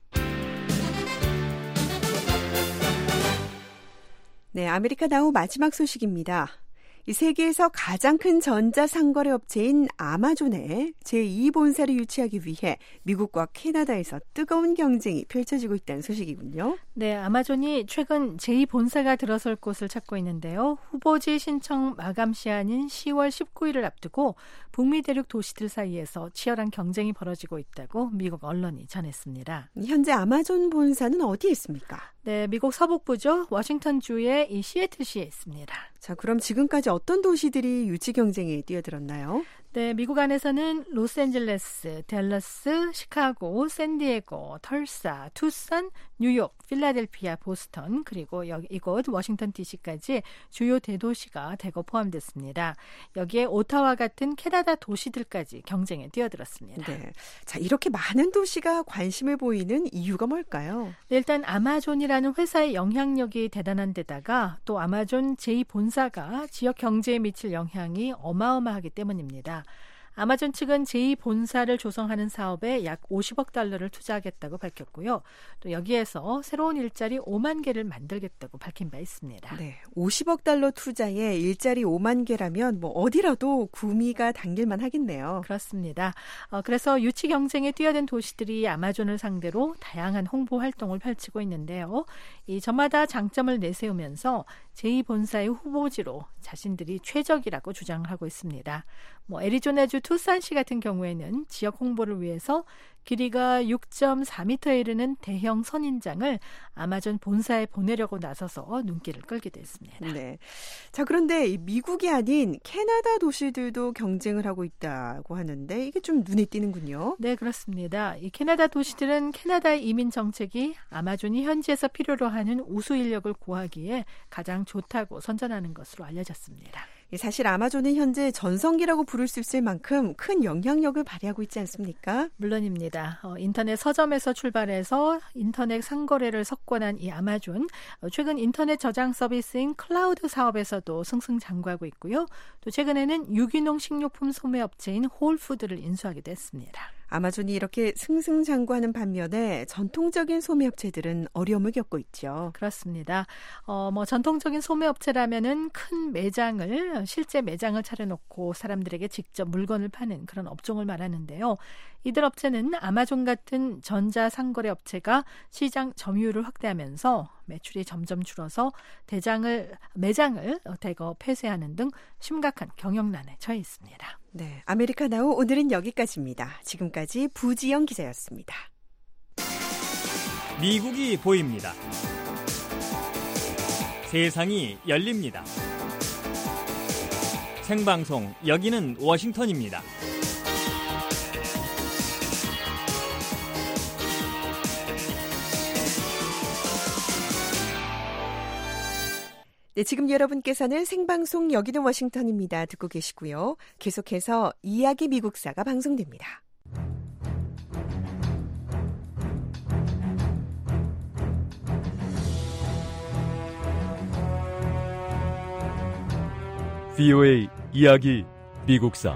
네, 아메리카 나우 마지막 소식입니다. 이 세계에서 가장 큰 전자상거래 업체인 아마존의 제이 본사를 유치하기 위해 미국과 캐나다에서 뜨거운 경쟁이 펼쳐지고 있다는 소식이군요. 네, 아마존이 최근 제이 본사가 들어설 곳을 찾고 있는데요. 후보지 신청 마감 시한인 시월 십구일을 앞두고 북미 대륙 도시들 사이에서 치열한 경쟁이 벌어지고 있다고 미국 언론이 전했습니다. 현재 아마존 본사는 어디에 있습니까? 네, 미국 서북부죠. 워싱턴주의 이 시애틀시에 있습니다. 자, 그럼 지금까지 어떤 도시들이 유치 경쟁에 뛰어들었나요? 네, 미국 안에서는 로스앤젤레스, 댈러스, 시카고, 샌디에고, 털사, 투싼, 뉴욕, 필라델피아, 보스턴, 그리고 여기 이곳 워싱턴 디씨까지 주요 대도시가 대거 포함됐습니다. 여기에 오타와 같은 캐나다 도시들까지 경쟁에 뛰어들었습니다. 네, 자, 이렇게 많은 도시가 관심을 보이는 이유가 뭘까요? 네, 일단 아마존이라는 회사의 영향력이 대단한 데다가 또 아마존 제이 본사가 지역 경제에 미칠 영향이 어마어마하기 때문입니다. 아마존 측은 제이 본사를 조성하는 사업에 약 오십억 달러를 투자하겠다고 밝혔고요. 또 여기에서 새로운 일자리 오만 개를 만들겠다고 밝힌 바 있습니다. 네, 오십억 달러 투자에 일자리 오만 개라면 뭐 어디라도 구미가 당길만 하겠네요. 그렇습니다. 어, 그래서 유치 경쟁에 뛰어든 도시들이 아마존을 상대로 다양한 홍보 활동을 펼치고 있는데요. 이 저마다 장점을 내세우면서 제이 본사의 후보지로 자신들이 최적이라고 주장을 하고 있습니다. 뭐 애리조나주 투싼시 같은 경우에는 지역 홍보를 위해서 길이가 육 점 사 미터에 이르는 대형 선인장을 아마존 본사에 보내려고 나서서 눈길을 끌기도 했습니다. 네. 자, 그런데 미국이 아닌 캐나다 도시들도 경쟁을 하고 있다고 하는데 이게 좀 눈에 띄는군요. 네, 그렇습니다. 이 캐나다 도시들은 캐나다의 이민 정책이 아마존이 현지에서 필요로 하는 우수 인력을 구하기에 가장 좋다고 선전하는 것으로 알려졌습니다. 사실 아마존은 현재 전성기라고 부를 수 있을 만큼 큰 영향력을 발휘하고 있지 않습니까? 물론입니다. 어, 인터넷 서점에서 출발해서 인터넷 상거래를 석권한 이 아마존, 어, 최근 인터넷 저장 서비스인 클라우드 사업에서도 승승장구하고 있고요. 또 최근에는 유기농 식료품 소매업체인 홀푸드를 인수하기도 했습니다. 아마존이 이렇게 승승장구하는 반면에 전통적인 소매업체들은 어려움을 겪고 있죠. 그렇습니다. 어, 뭐 전통적인 소매업체라면은 큰 매장을 실제 매장을 차려놓고 사람들에게 직접 물건을 파는 그런 업종을 말하는데요. 이들 업체는 아마존 같은 전자상거래 업체가 시장 점유율을 확대하면서 매출이 점점 줄어서 대장을 매장을 대거 폐쇄하는 등 심각한 경영난에 처해 있습니다. 네, 아메리카나우 오늘은 여기까지입니다. 지금까지 부지영 기자였습니다. 미국이 보입니다. 세상이 열립니다. 생방송 여기는 워싱턴입니다. 네, 지금 여러분께서는 생방송 여기는 워싱턴입니다. 듣고 계시고요. 계속해서 이야기 미국사가 방송됩니다. 브이오에이 이야기 미국사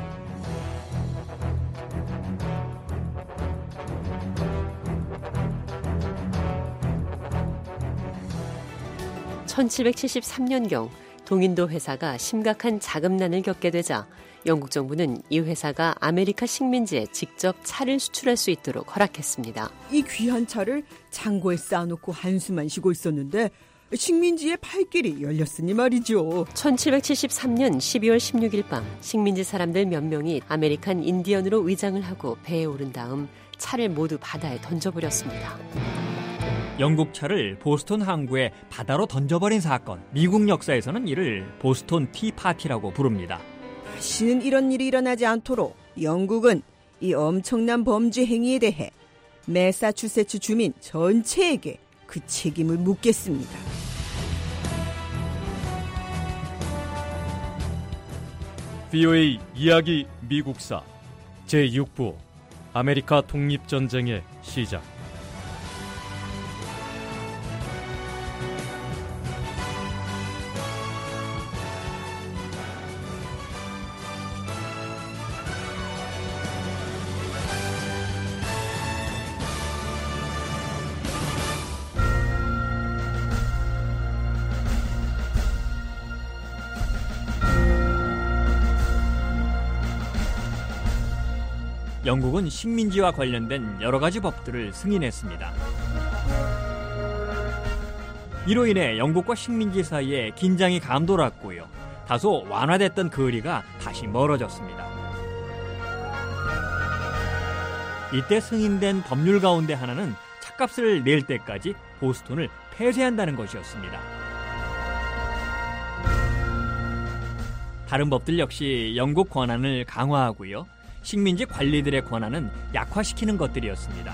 천칠백칠십삼 년경 동인도 회사가 심각한 자금난을 겪게 되자 영국 정부는 이 회사가 아메리카 식민지에 직접 차를 수출할 수 있도록 허락했습니다. 이 귀한 차를 창고에 쌓아놓고 한숨만 쉬고 있었는데 식민지의 팔길이 열렸으니 말이죠. 천칠백칠십삼 년 십이월 십육일 밤 식민지 사람들 몇 명이 아메리칸 인디언으로 위장을 하고 배에 오른 다음 차를 모두 바다에 던져버렸습니다. 영국 차를 보스턴 항구에 바다로 던져버린 사건. 미국 역사에서는 이를 보스턴 티파티라고 부릅니다. 다시는 이런 일이 일어나지 않도록 영국은 이 엄청난 범죄 행위에 대해 매사추세츠 주민 전체에게 그 책임을 묻겠습니다. 브이오에이 이야기 미국사 제육 부 아메리카 독립전쟁의 시작. 영국은 식민지와 관련된 여러 가지 법들을 승인했습니다. 이로 인해 영국과 식민지 사이에 긴장이 감돌았고요. 다소 완화됐던 거리가 다시 멀어졌습니다. 이때 승인된 법률 가운데 하나는 차값을 낼 때까지 보스턴을 폐쇄한다는 것이었습니다. 다른 법들 역시 영국 권한을 강화하고요. 식민지 관리들의 권한은 약화시키는 것들이었습니다.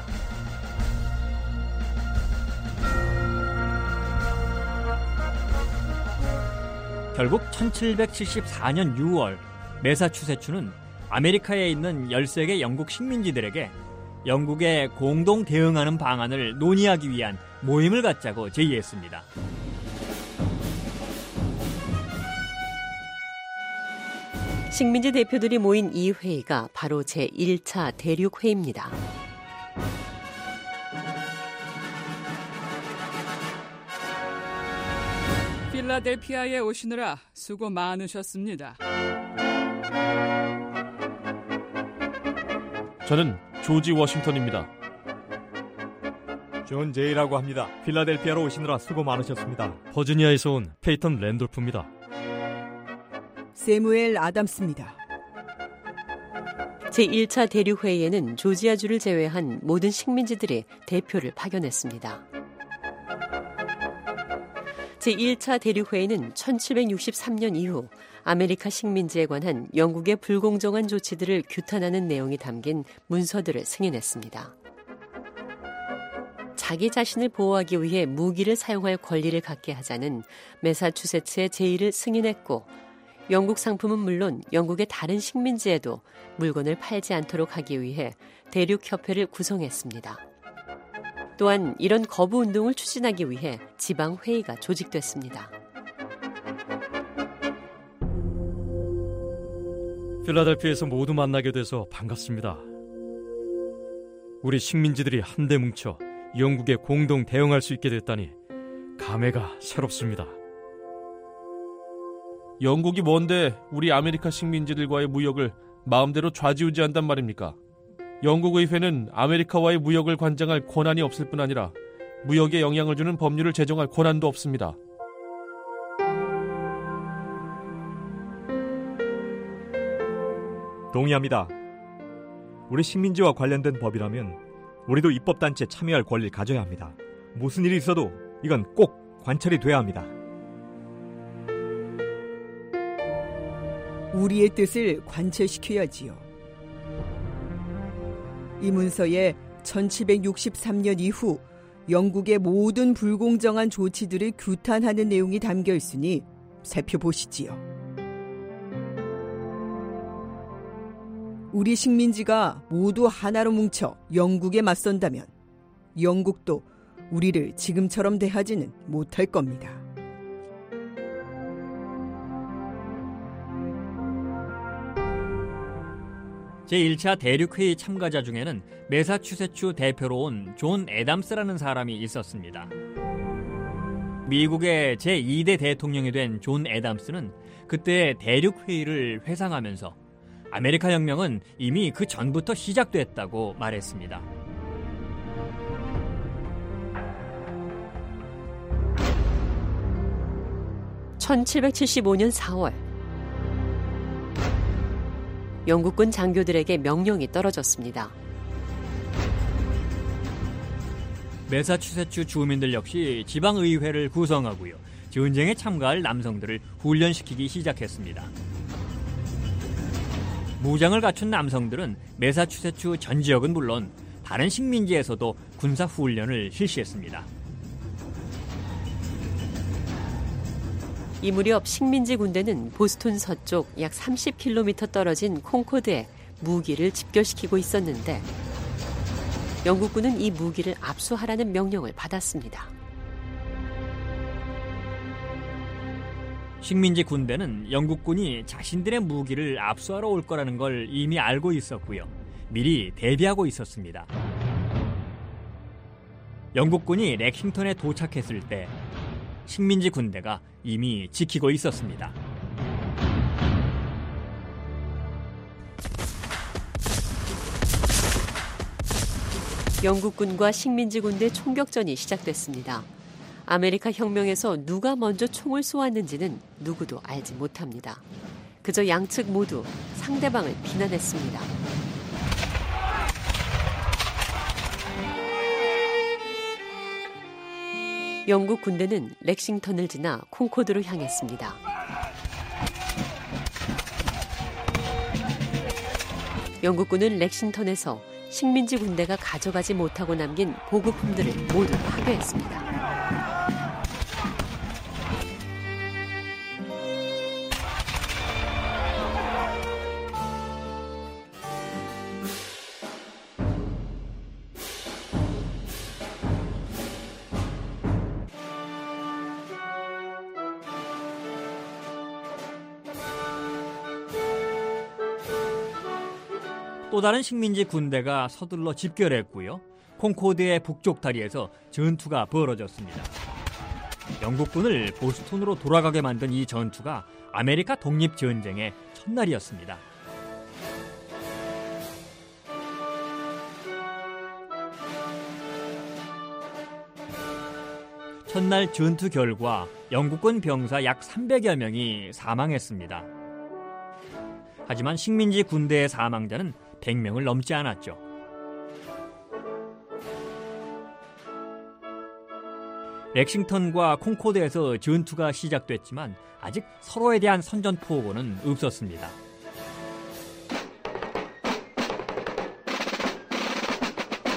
결국 천칠백칠십사 년 유월 매사추세츠는 아메리카에 있는 열세 개 영국 식민지들에게 영국에 공동 대응하는 방안을 논의하기 위한 모임을 갖자고 제의했습니다. 식민지 대표들이 모인 이 회의가 바로 제일 차 대륙회의입니다. 필라델피아에 오시느라 수고 많으셨습니다. 저는 조지 워싱턴입니다. 존 제이라고 합니다. 필라델피아로 오시느라 수고 많으셨습니다. 버지니아에서 온 페이턴 랜돌프입니다. 세무엘 아담스입니다. 제일 차 대륙회의에는 조지아주를 제외한 모든 식민지들이 대표를 파견했습니다. 제일 차 대륙회의는 천칠백육십삼 년 이후 아메리카 식민지에 관한 영국의 불공정한 조치들을 규탄하는 내용이 담긴 문서들을 승인했습니다. 자기 자신을 보호하기 위해 무기를 사용할 권리를 갖게 하자는 매사추세츠의 제의를 승인했고 영국 상품은 물론 영국의 다른 식민지에도 물건을 팔지 않도록 하기 위해 대륙협회를 구성했습니다. 또한 이런 거부 운동을 추진하기 위해 지방회의가 조직됐습니다. 필라델피아에서 모두 만나게 돼서 반갑습니다. 우리 식민지들이 한데 뭉쳐 영국에 공동 대응할 수 있게 됐다니 감회가 새롭습니다. 영국이 뭔데 우리 아메리카 식민지들과의 무역을 마음대로 좌지우지한단 말입니까? 영국 의회는 아메리카와의 무역을 관장할 권한이 없을 뿐 아니라 무역에 영향을 주는 법률을 제정할 권한도 없습니다. 동의합니다. 우리 식민지와 관련된 법이라면 우리도 입법단체에 참여할 권리를 가져야 합니다. 무슨 일이 있어도 이건 꼭 관철이 돼야 합니다. 우리의 뜻을 관철시켜야지요. 이 문서에 천칠백육십삼 년 이후 영국의 모든 불공정한 조치들을 규탄하는 내용이 담겨 있으니 살펴보시지요. 우리 식민지가 모두 하나로 뭉쳐 영국에 맞선다면 영국도 우리를 지금처럼 대하지는 못할 겁니다. 제일 차 대륙회의 참가자 중에는 매사추세츠 대표로 온 존 애담스라는 사람이 있었습니다. 미국의 제이 대 대통령이 된 존 애담스는 그때 대륙회의를 회상하면서 아메리카 혁명은 이미 그 전부터 시작됐다고 말했습니다. 천칠백칠십오 년 사월 영국군 장교들에게 명령이 떨어졌습니다. 매사추세츠 주민들 역시 지방의회를 구성하고요. 전쟁에 참가할 남성들을 훈련시키기 시작했습니다. 무장을 갖춘 남성들은 매사추세츠 전 지역은 물론 다른 식민지에서도 군사훈련을 실시했습니다. 이 무렵 식민지 군대는 보스턴 서쪽 약 삼십 킬로미터 떨어진 콩코드에 무기를 집결시키고 있었는데 영국군은 이 무기를 압수하라는 명령을 받았습니다. 식민지 군대는 영국군이 자신들의 무기를 압수하러 올 거라는 걸 이미 알고 있었고요. 미리 대비하고 있었습니다. 영국군이 렉싱턴에 도착했을 때 식민지 군대가 이미 지키고 있었습니다. 영국군과 식민지 군대 총격전이 시작됐습니다. 아메리카 혁명에서 누가 먼저 총을 쏘았는지는 누구도 알지 못합니다. 그저 양측 모두 상대방을 비난했습니다. 영국 군대는 렉싱턴을 지나 콩코드로 향했습니다. 영국군은 렉싱턴에서 식민지 군대가 가져가지 못하고 남긴 보급품들을 모두 파괴했습니다. 또 다른 식민지 군대가 서둘러 집결했고요. 콩코드의 북쪽 다리에서 전투가 벌어졌습니다. 영국군을 보스턴으로 돌아가게 만든 이 전투가 아메리카 독립전쟁의 첫날이었습니다. 첫날 전투 결과 영국군 병사 약 삼백여 명이 사망했습니다. 하지만 식민지 군대의 사망자는 백 명을 넘지 않았죠. 렉싱턴과 콩코드에서 전투가 시작됐지만 아직 서로에 대한 선전포고는 없었습니다.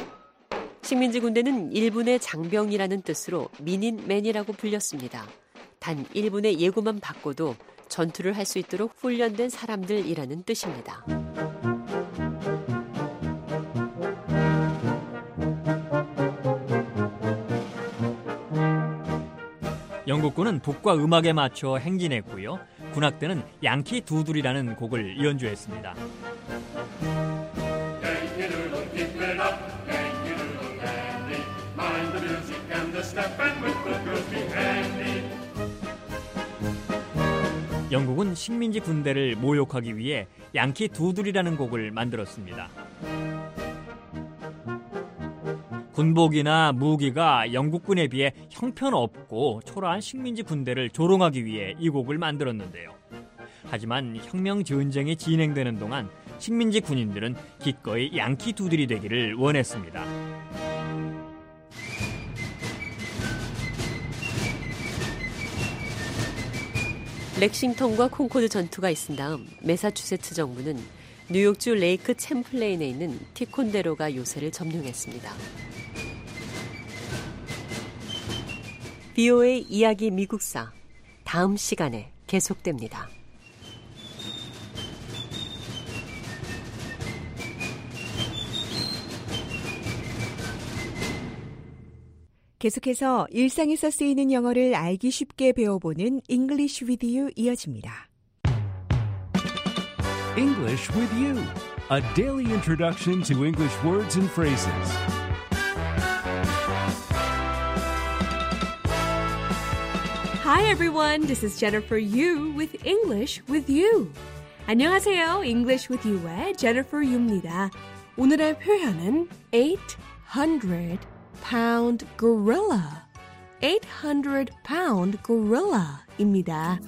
식민지 군대는 일본의 장병이라는 뜻으로 미닛맨이라고 불렸습니다. 단 일 분의 예고만 받고도 전투를 할 수 있도록 훈련된 사람들이라는 뜻입니다. 영국군은 북과 음악에 맞춰 행진했고요. 군악대는 양키 두들이라는 곡을 연주했습니다. 영국은 식민지 군대를 모욕하기 위해 양키 두들이라는 곡을 만들었습니다. 군복이나 무기가 영국군에 비해 형편없고 초라한 식민지 군대를 조롱하기 위해 이 곡을 만들었는데요. 하지만 혁명 전쟁이 진행되는 동안 식민지 군인들은 기꺼이 양키 두들이 되기를 원했습니다. 렉싱턴과 콩코드 전투가 있은 다음 매사추세츠 정부는 뉴욕주 레이크 챔플레인에 있는 티콘데로가 요새를 점령했습니다. 비오에이 이야기 미국사 다음 시간에 계속됩니다. 계속해서 일상에서 쓰이는 영어를 알기 쉽게 배워보는 English with You 이어집니다. English with You, a daily introduction to English words and phrases. Hi everyone, this is Jennifer Yu with English with You. 안녕하세요, English with You의 Jennifer Yu입니다. 오늘의 표현은 eight hundred pound gorilla, eight hundred pound gorilla입니다.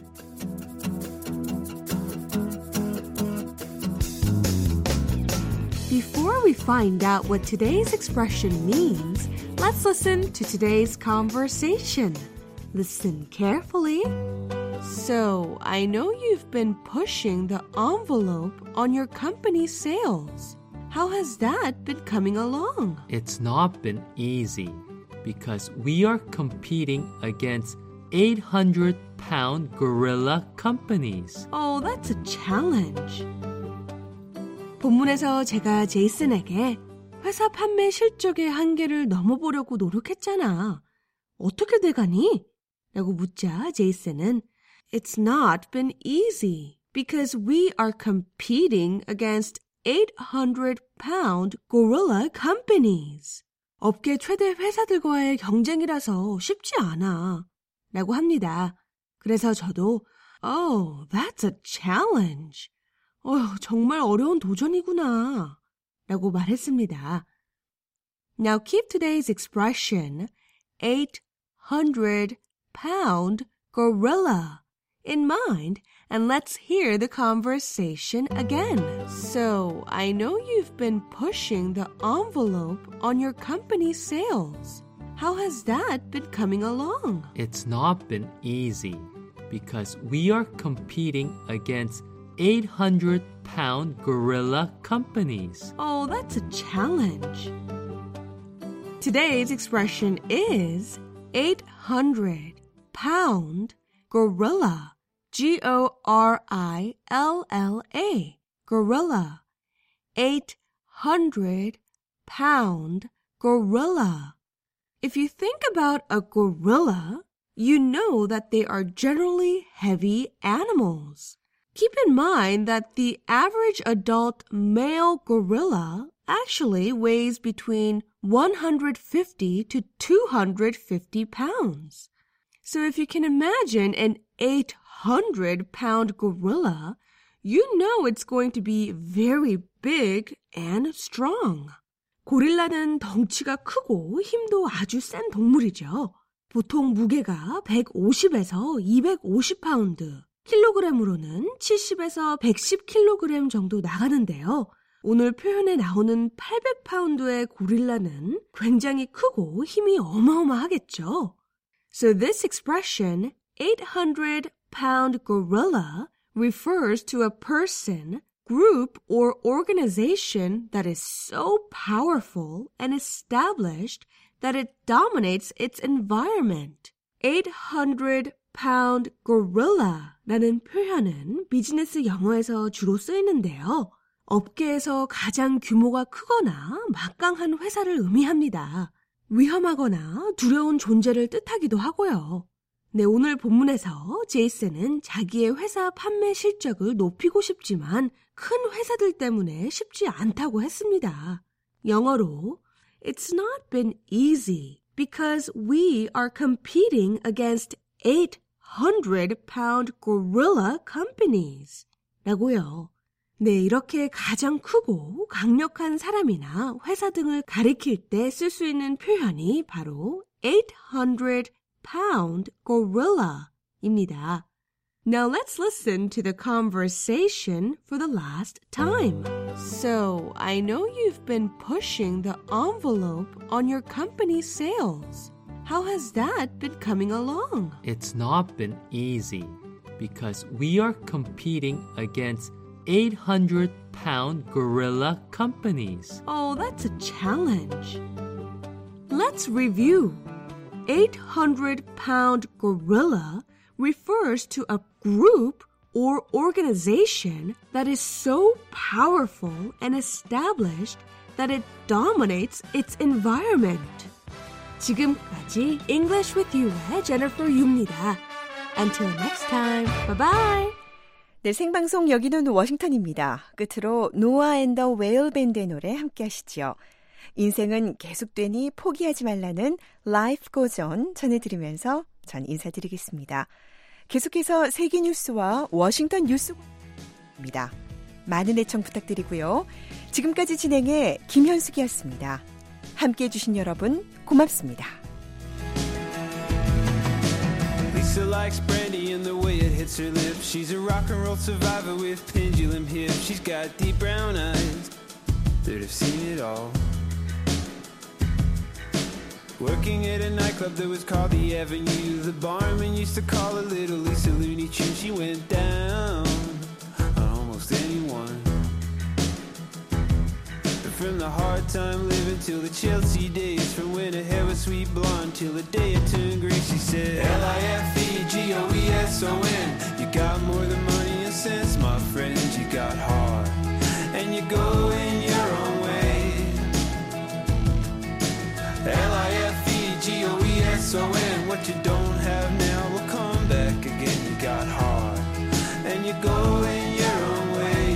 Before we find out what today's expression means, let's listen to today's conversation. Listen carefully. So, I know you've been pushing the envelope on your company's sales. How has that been coming along? It's not been easy because we are competing against eight hundred pound gorilla companies. Oh, that's a challenge. 본문에서 제가 제이슨에게 회사 판매 실적의 한계를 넘어보려고 노력했잖아. 어떻게 돼가니? 라고 묻자 제이슨은 It's not been easy because we are competing against eight hundred pound gorilla companies. 업계 최대 회사들과의 경쟁이라서 쉽지 않아. 라고 합니다. 그래서 저도 Oh, that's a challenge. 어휴, 정말 어려운 도전이구나. 라고 말했습니다. Now keep today's expression eight hundred pound gorilla in mind and let's hear the conversation again. So, I know you've been pushing the envelope on your company's sales. How has that been coming along? It's not been easy because we are competing against eight hundred pound gorilla companies. Oh, that's a challenge. Today's expression is eight hundred pound gorilla. G O R I L L A. Gorilla. eight hundred pound gorilla. If you think about a gorilla, you know that they are generally heavy animals. Keep in mind that the average adult male gorilla actually weighs between one hundred fifty to two hundred fifty pounds. So if you can imagine an eight hundred pound gorilla, you know it's going to be very big and strong. 고릴라는 덩치가 크고 힘도 아주 센 동물이죠. 보통 무게가 백오십에서 이백오십 파운드, 킬로그램으로는 칠십에서 백십 킬로그램 정도 나가는데요. 오늘 표현에 나오는 팔백 파운드의 고릴라는 굉장히 크고 힘이 어마어마하겠죠. So this expression, eight hundred pound gorilla, refers to a person, group, or organization that is so powerful and established that it dominates its environment. eight hundred pound gorilla라는 표현은 비즈니스 영어에서 주로 쓰이는데요. 업계에서 가장 규모가 크거나 막강한 회사를 의미합니다. 위험하거나 두려운 존재를 뜻하기도 하고요. 네, 오늘 본문에서 제이슨은 자기의 회사 판매 실적을 높이고 싶지만 큰 회사들 때문에 쉽지 않다고 했습니다. 영어로 It's not been easy because we are competing against eight hundred pound gorilla companies 라고요. 네, 이렇게 가장 크고 강력한 사람이나 회사 등을 가리킬 때 쓸 수 있는 표현이 바로 eight hundred pound gorilla입니다. Now let's listen to the conversation for the last time. So, I know you've been pushing the envelope on your company's sales. How has that been coming along? It's not been easy because we are competing against eight hundred pound gorilla companies. Oh, that's a challenge. Let's review. eight hundred pound gorilla refers to a group or organization that is so powerful and established that it dominates its environment. 지금까지 English with You의 Jennifer Yu입니다. Until next time, bye-bye. 네, 생방송 여기는 워싱턴입니다. 끝으로 노아 앤 더 웨일 밴드의 노래 함께 하시죠. 인생은 계속되니 포기하지 말라는 Life Goes On 전해드리면서 전 인사드리겠습니다. 계속해서 세계 뉴스와 워싱턴 뉴스입니다. 많은 애청 부탁드리고요. 지금까지 진행해 김현숙이었습니다. 함께해 주신 여러분 고맙습니다. Lisa likes brandy and the way it hits her lips. She's a rock and roll survivor with pendulum hips. She's got deep brown eyes that have seen it all. Working at a nightclub that was called the Avenue. The barman used to call her Little Lisa Looney Tune. She went down on almost anyone. But from the hard time living till the Chelsea days, from when her hair was sweet blonde till the day it turned gray, she said L I F E G O E S O N. You got more than money and sense, my friend. You got heart and you go in your own way. L I F E G O E S O N. What you don't have now will come back again. You got heart and you go in your own way.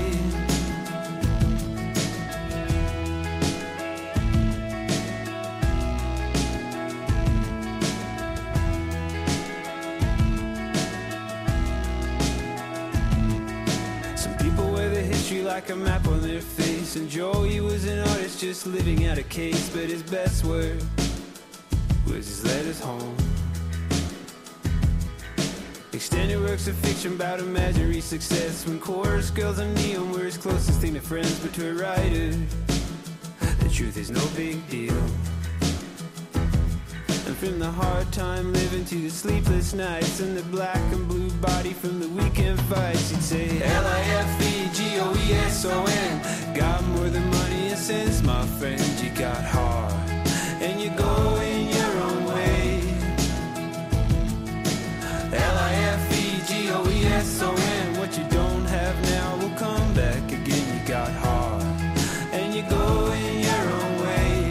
Some people wear the history like a map on their face, and Joey was an artist just living out a case, but his best work was his letters home. Extended works of fiction about imaginary success, when chorus girls and neon were his closest thing to friends. But to a writer, the truth is no big deal. And from the hard time living to the sleepless nights and the black and blue body from the weekend fights, he'd say L I F E G O E S O N. Got more than money and sense, my friend. You got heart and you go in your own way. L I F E G O E S O N. What you don't have now will come back again. You got heart and you go in your own way.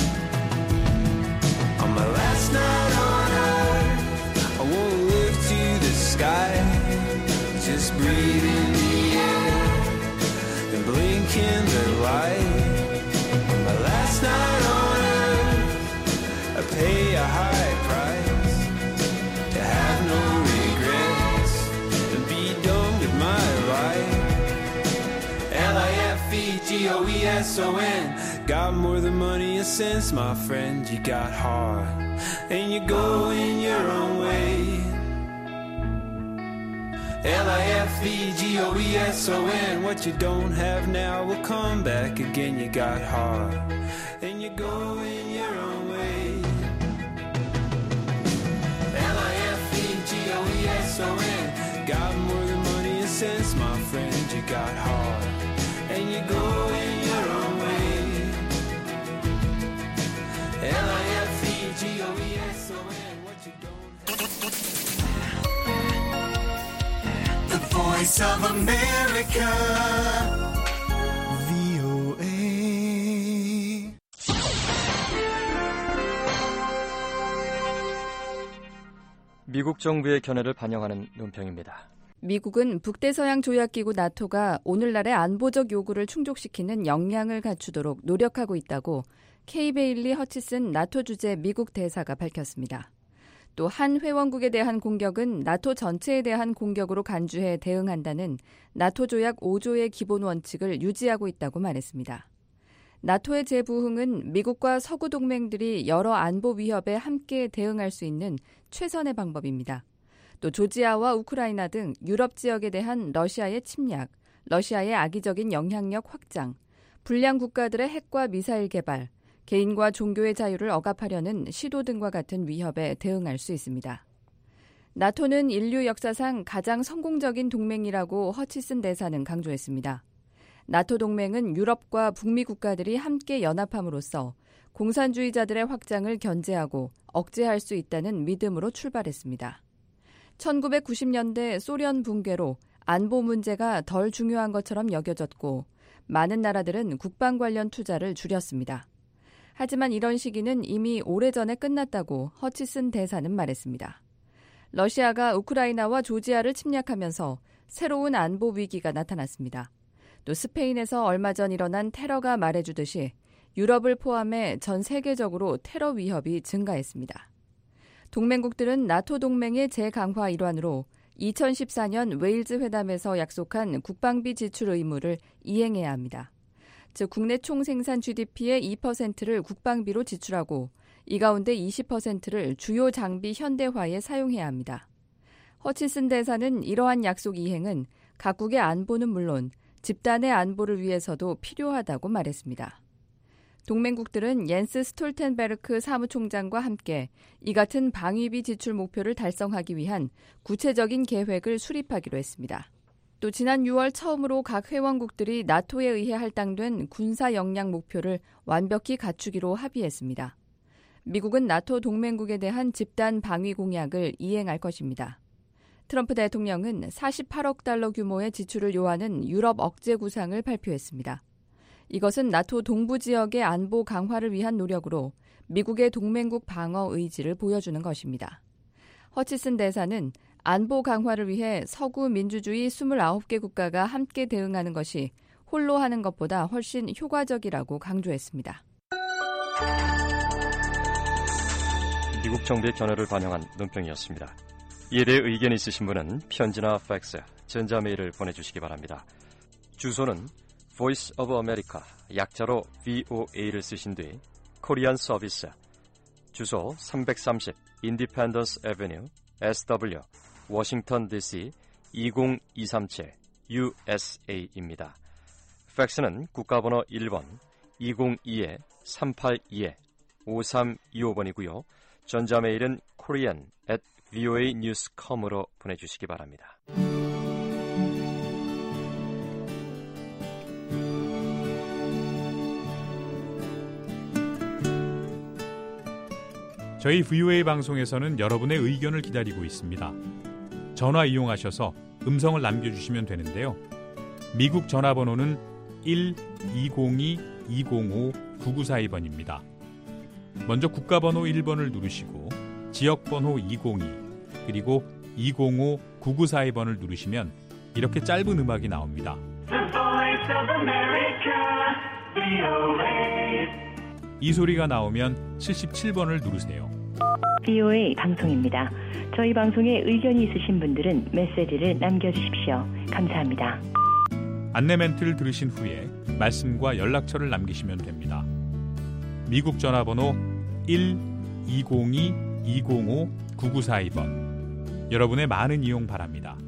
On my last night on earth, I won't live to the sky. Just breathe in the air and blink in the light. On my last night on earth, I pay a high price to have no regrets and be done with my life. L I F E G O E S O N. Got more than money and sense, my friend. You got heart and you go in your own way. L I F E G O E S O N. What you don't have now will come back again. You got heart and you go in your own way. L I F E G O E S O N. Got more than money and sense, my friend. You got heart and you go in your own way. L I F E G O E S O N. What you don't have. Voice of America, 브이오에이. 미국 정부의 견해를 반영하는 논평입니다. 미국은 북대서양 조약기구 나토가 오늘날의 안보적 요구를 충족시키는 역량을 갖추도록 노력하고 있다고 케이 베일리 허치슨 나토 주재 미국 대사가 밝혔습니다. 또 한 회원국에 대한 공격은 나토 전체에 대한 공격으로 간주해 대응한다는 나토 조약 오 조의 기본 원칙을 유지하고 있다고 말했습니다. 나토의 재부흥은 미국과 서구 동맹들이 여러 안보 위협에 함께 대응할 수 있는 최선의 방법입니다. 또 조지아와 우크라이나 등 유럽 지역에 대한 러시아의 침략, 러시아의 악의적인 영향력 확장, 불량 국가들의 핵과 미사일 개발, 개인과 종교의 자유를 억압하려는 시도 등과 같은 위협에 대응할 수 있습니다. 나토는 인류 역사상 가장 성공적인 동맹이라고 허치슨 대사는 강조했습니다. 나토 동맹은 유럽과 북미 국가들이 함께 연합함으로써 공산주의자들의 확장을 견제하고 억제할 수 있다는 믿음으로 출발했습니다. 천구백구십 년대 소련 붕괴로 안보 문제가 덜 중요한 것처럼 여겨졌고 많은 나라들은 국방 관련 투자를 줄였습니다. 하지만 이런 시기는 이미 오래전에 끝났다고 허치슨 대사는 말했습니다. 러시아가 우크라이나와 조지아를 침략하면서 새로운 안보 위기가 나타났습니다. 또 스페인에서 얼마 전 일어난 테러가 말해주듯이 유럽을 포함해 전 세계적으로 테러 위협이 증가했습니다. 동맹국들은 나토 동맹의 재강화 일환으로 이천십사 년 웨일즈 회담에서 약속한 국방비 지출 의무를 이행해야 합니다. 즉 국내 총생산 지디피의 이 퍼센트를 국방비로 지출하고 이 가운데 이십 퍼센트를 주요 장비 현대화에 사용해야 합니다. 허치슨 대사는 이러한 약속 이행은 각국의 안보는 물론 집단의 안보를 위해서도 필요하다고 말했습니다. 동맹국들은 옌스 스톨텐베르크 사무총장과 함께 이 같은 방위비 지출 목표를 달성하기 위한 구체적인 계획을 수립하기로 했습니다. 또 지난 유월 처음으로 각 회원국들이 나토에 의해 할당된 군사 역량 목표를 완벽히 갖추기로 합의했습니다. 미국은 나토 동맹국에 대한 집단 방위 공약을 이행할 것입니다. 트럼프 대통령은 사십팔억 달러 규모의 지출을 요하는 유럽 억제 구상을 발표했습니다. 이것은 나토 동부 지역의 안보 강화를 위한 노력으로 미국의 동맹국 방어 의지를 보여주는 것입니다. 허치슨 대사는 안보 강화를 위해 서구 민주주의 이십구 개 국가가 함께 대응하는 것이 홀로 하는 것보다 훨씬 효과적이라고 강조했습니다. 미국 정부의 견해를 반영한 논평이었습니다. 이에 대해 의견이 있으신 분은 편지나 팩스, 전자메일을 보내주시기 바랍니다. 주소는 Voice of America, 약자로 브이오에이를 쓰신 뒤 코리안 서비스, 주소 삼백삼십 Independence Avenue, 에스더블유, 워싱턴 디씨 이공이삼칠 유에스에이입니다. 팩스는 국가번호 일 번 이공이 삼팔이 오삼이오 번이고요. 전자메일은 korean at 브이오에이 뉴스 닷컴으로 보내주시기 바랍니다. 저희 브이오에이 방송에서는 여러분의 의견을 기다리고 있습니다. 전화 이용하셔서 음성을 남겨주시면 되는데요. 미국 전화번호는 일 이공이 이공오 구구사이 번입니다. 먼저 국가번호 일 번을 누르시고 지역번호 이공이 그리고 이공오 구구사이 번을 누르시면 이렇게 짧은 음악이 나옵니다. The Voice of America, 브이오에이. 이 소리가 나오면 칠십칠 번을 누르세요. 브이오에이 방송입니다. 저희 방송에 의견이 있으신 분들은 메시지를 남겨주십시오. 감사합니다. 안내 멘트를 들으신 후에 말씀과 연락처를 남기시면 됩니다. 미국 전화번호 일 이공이 이공오 구구사이 번. 여러분의 많은 이용 바랍니다.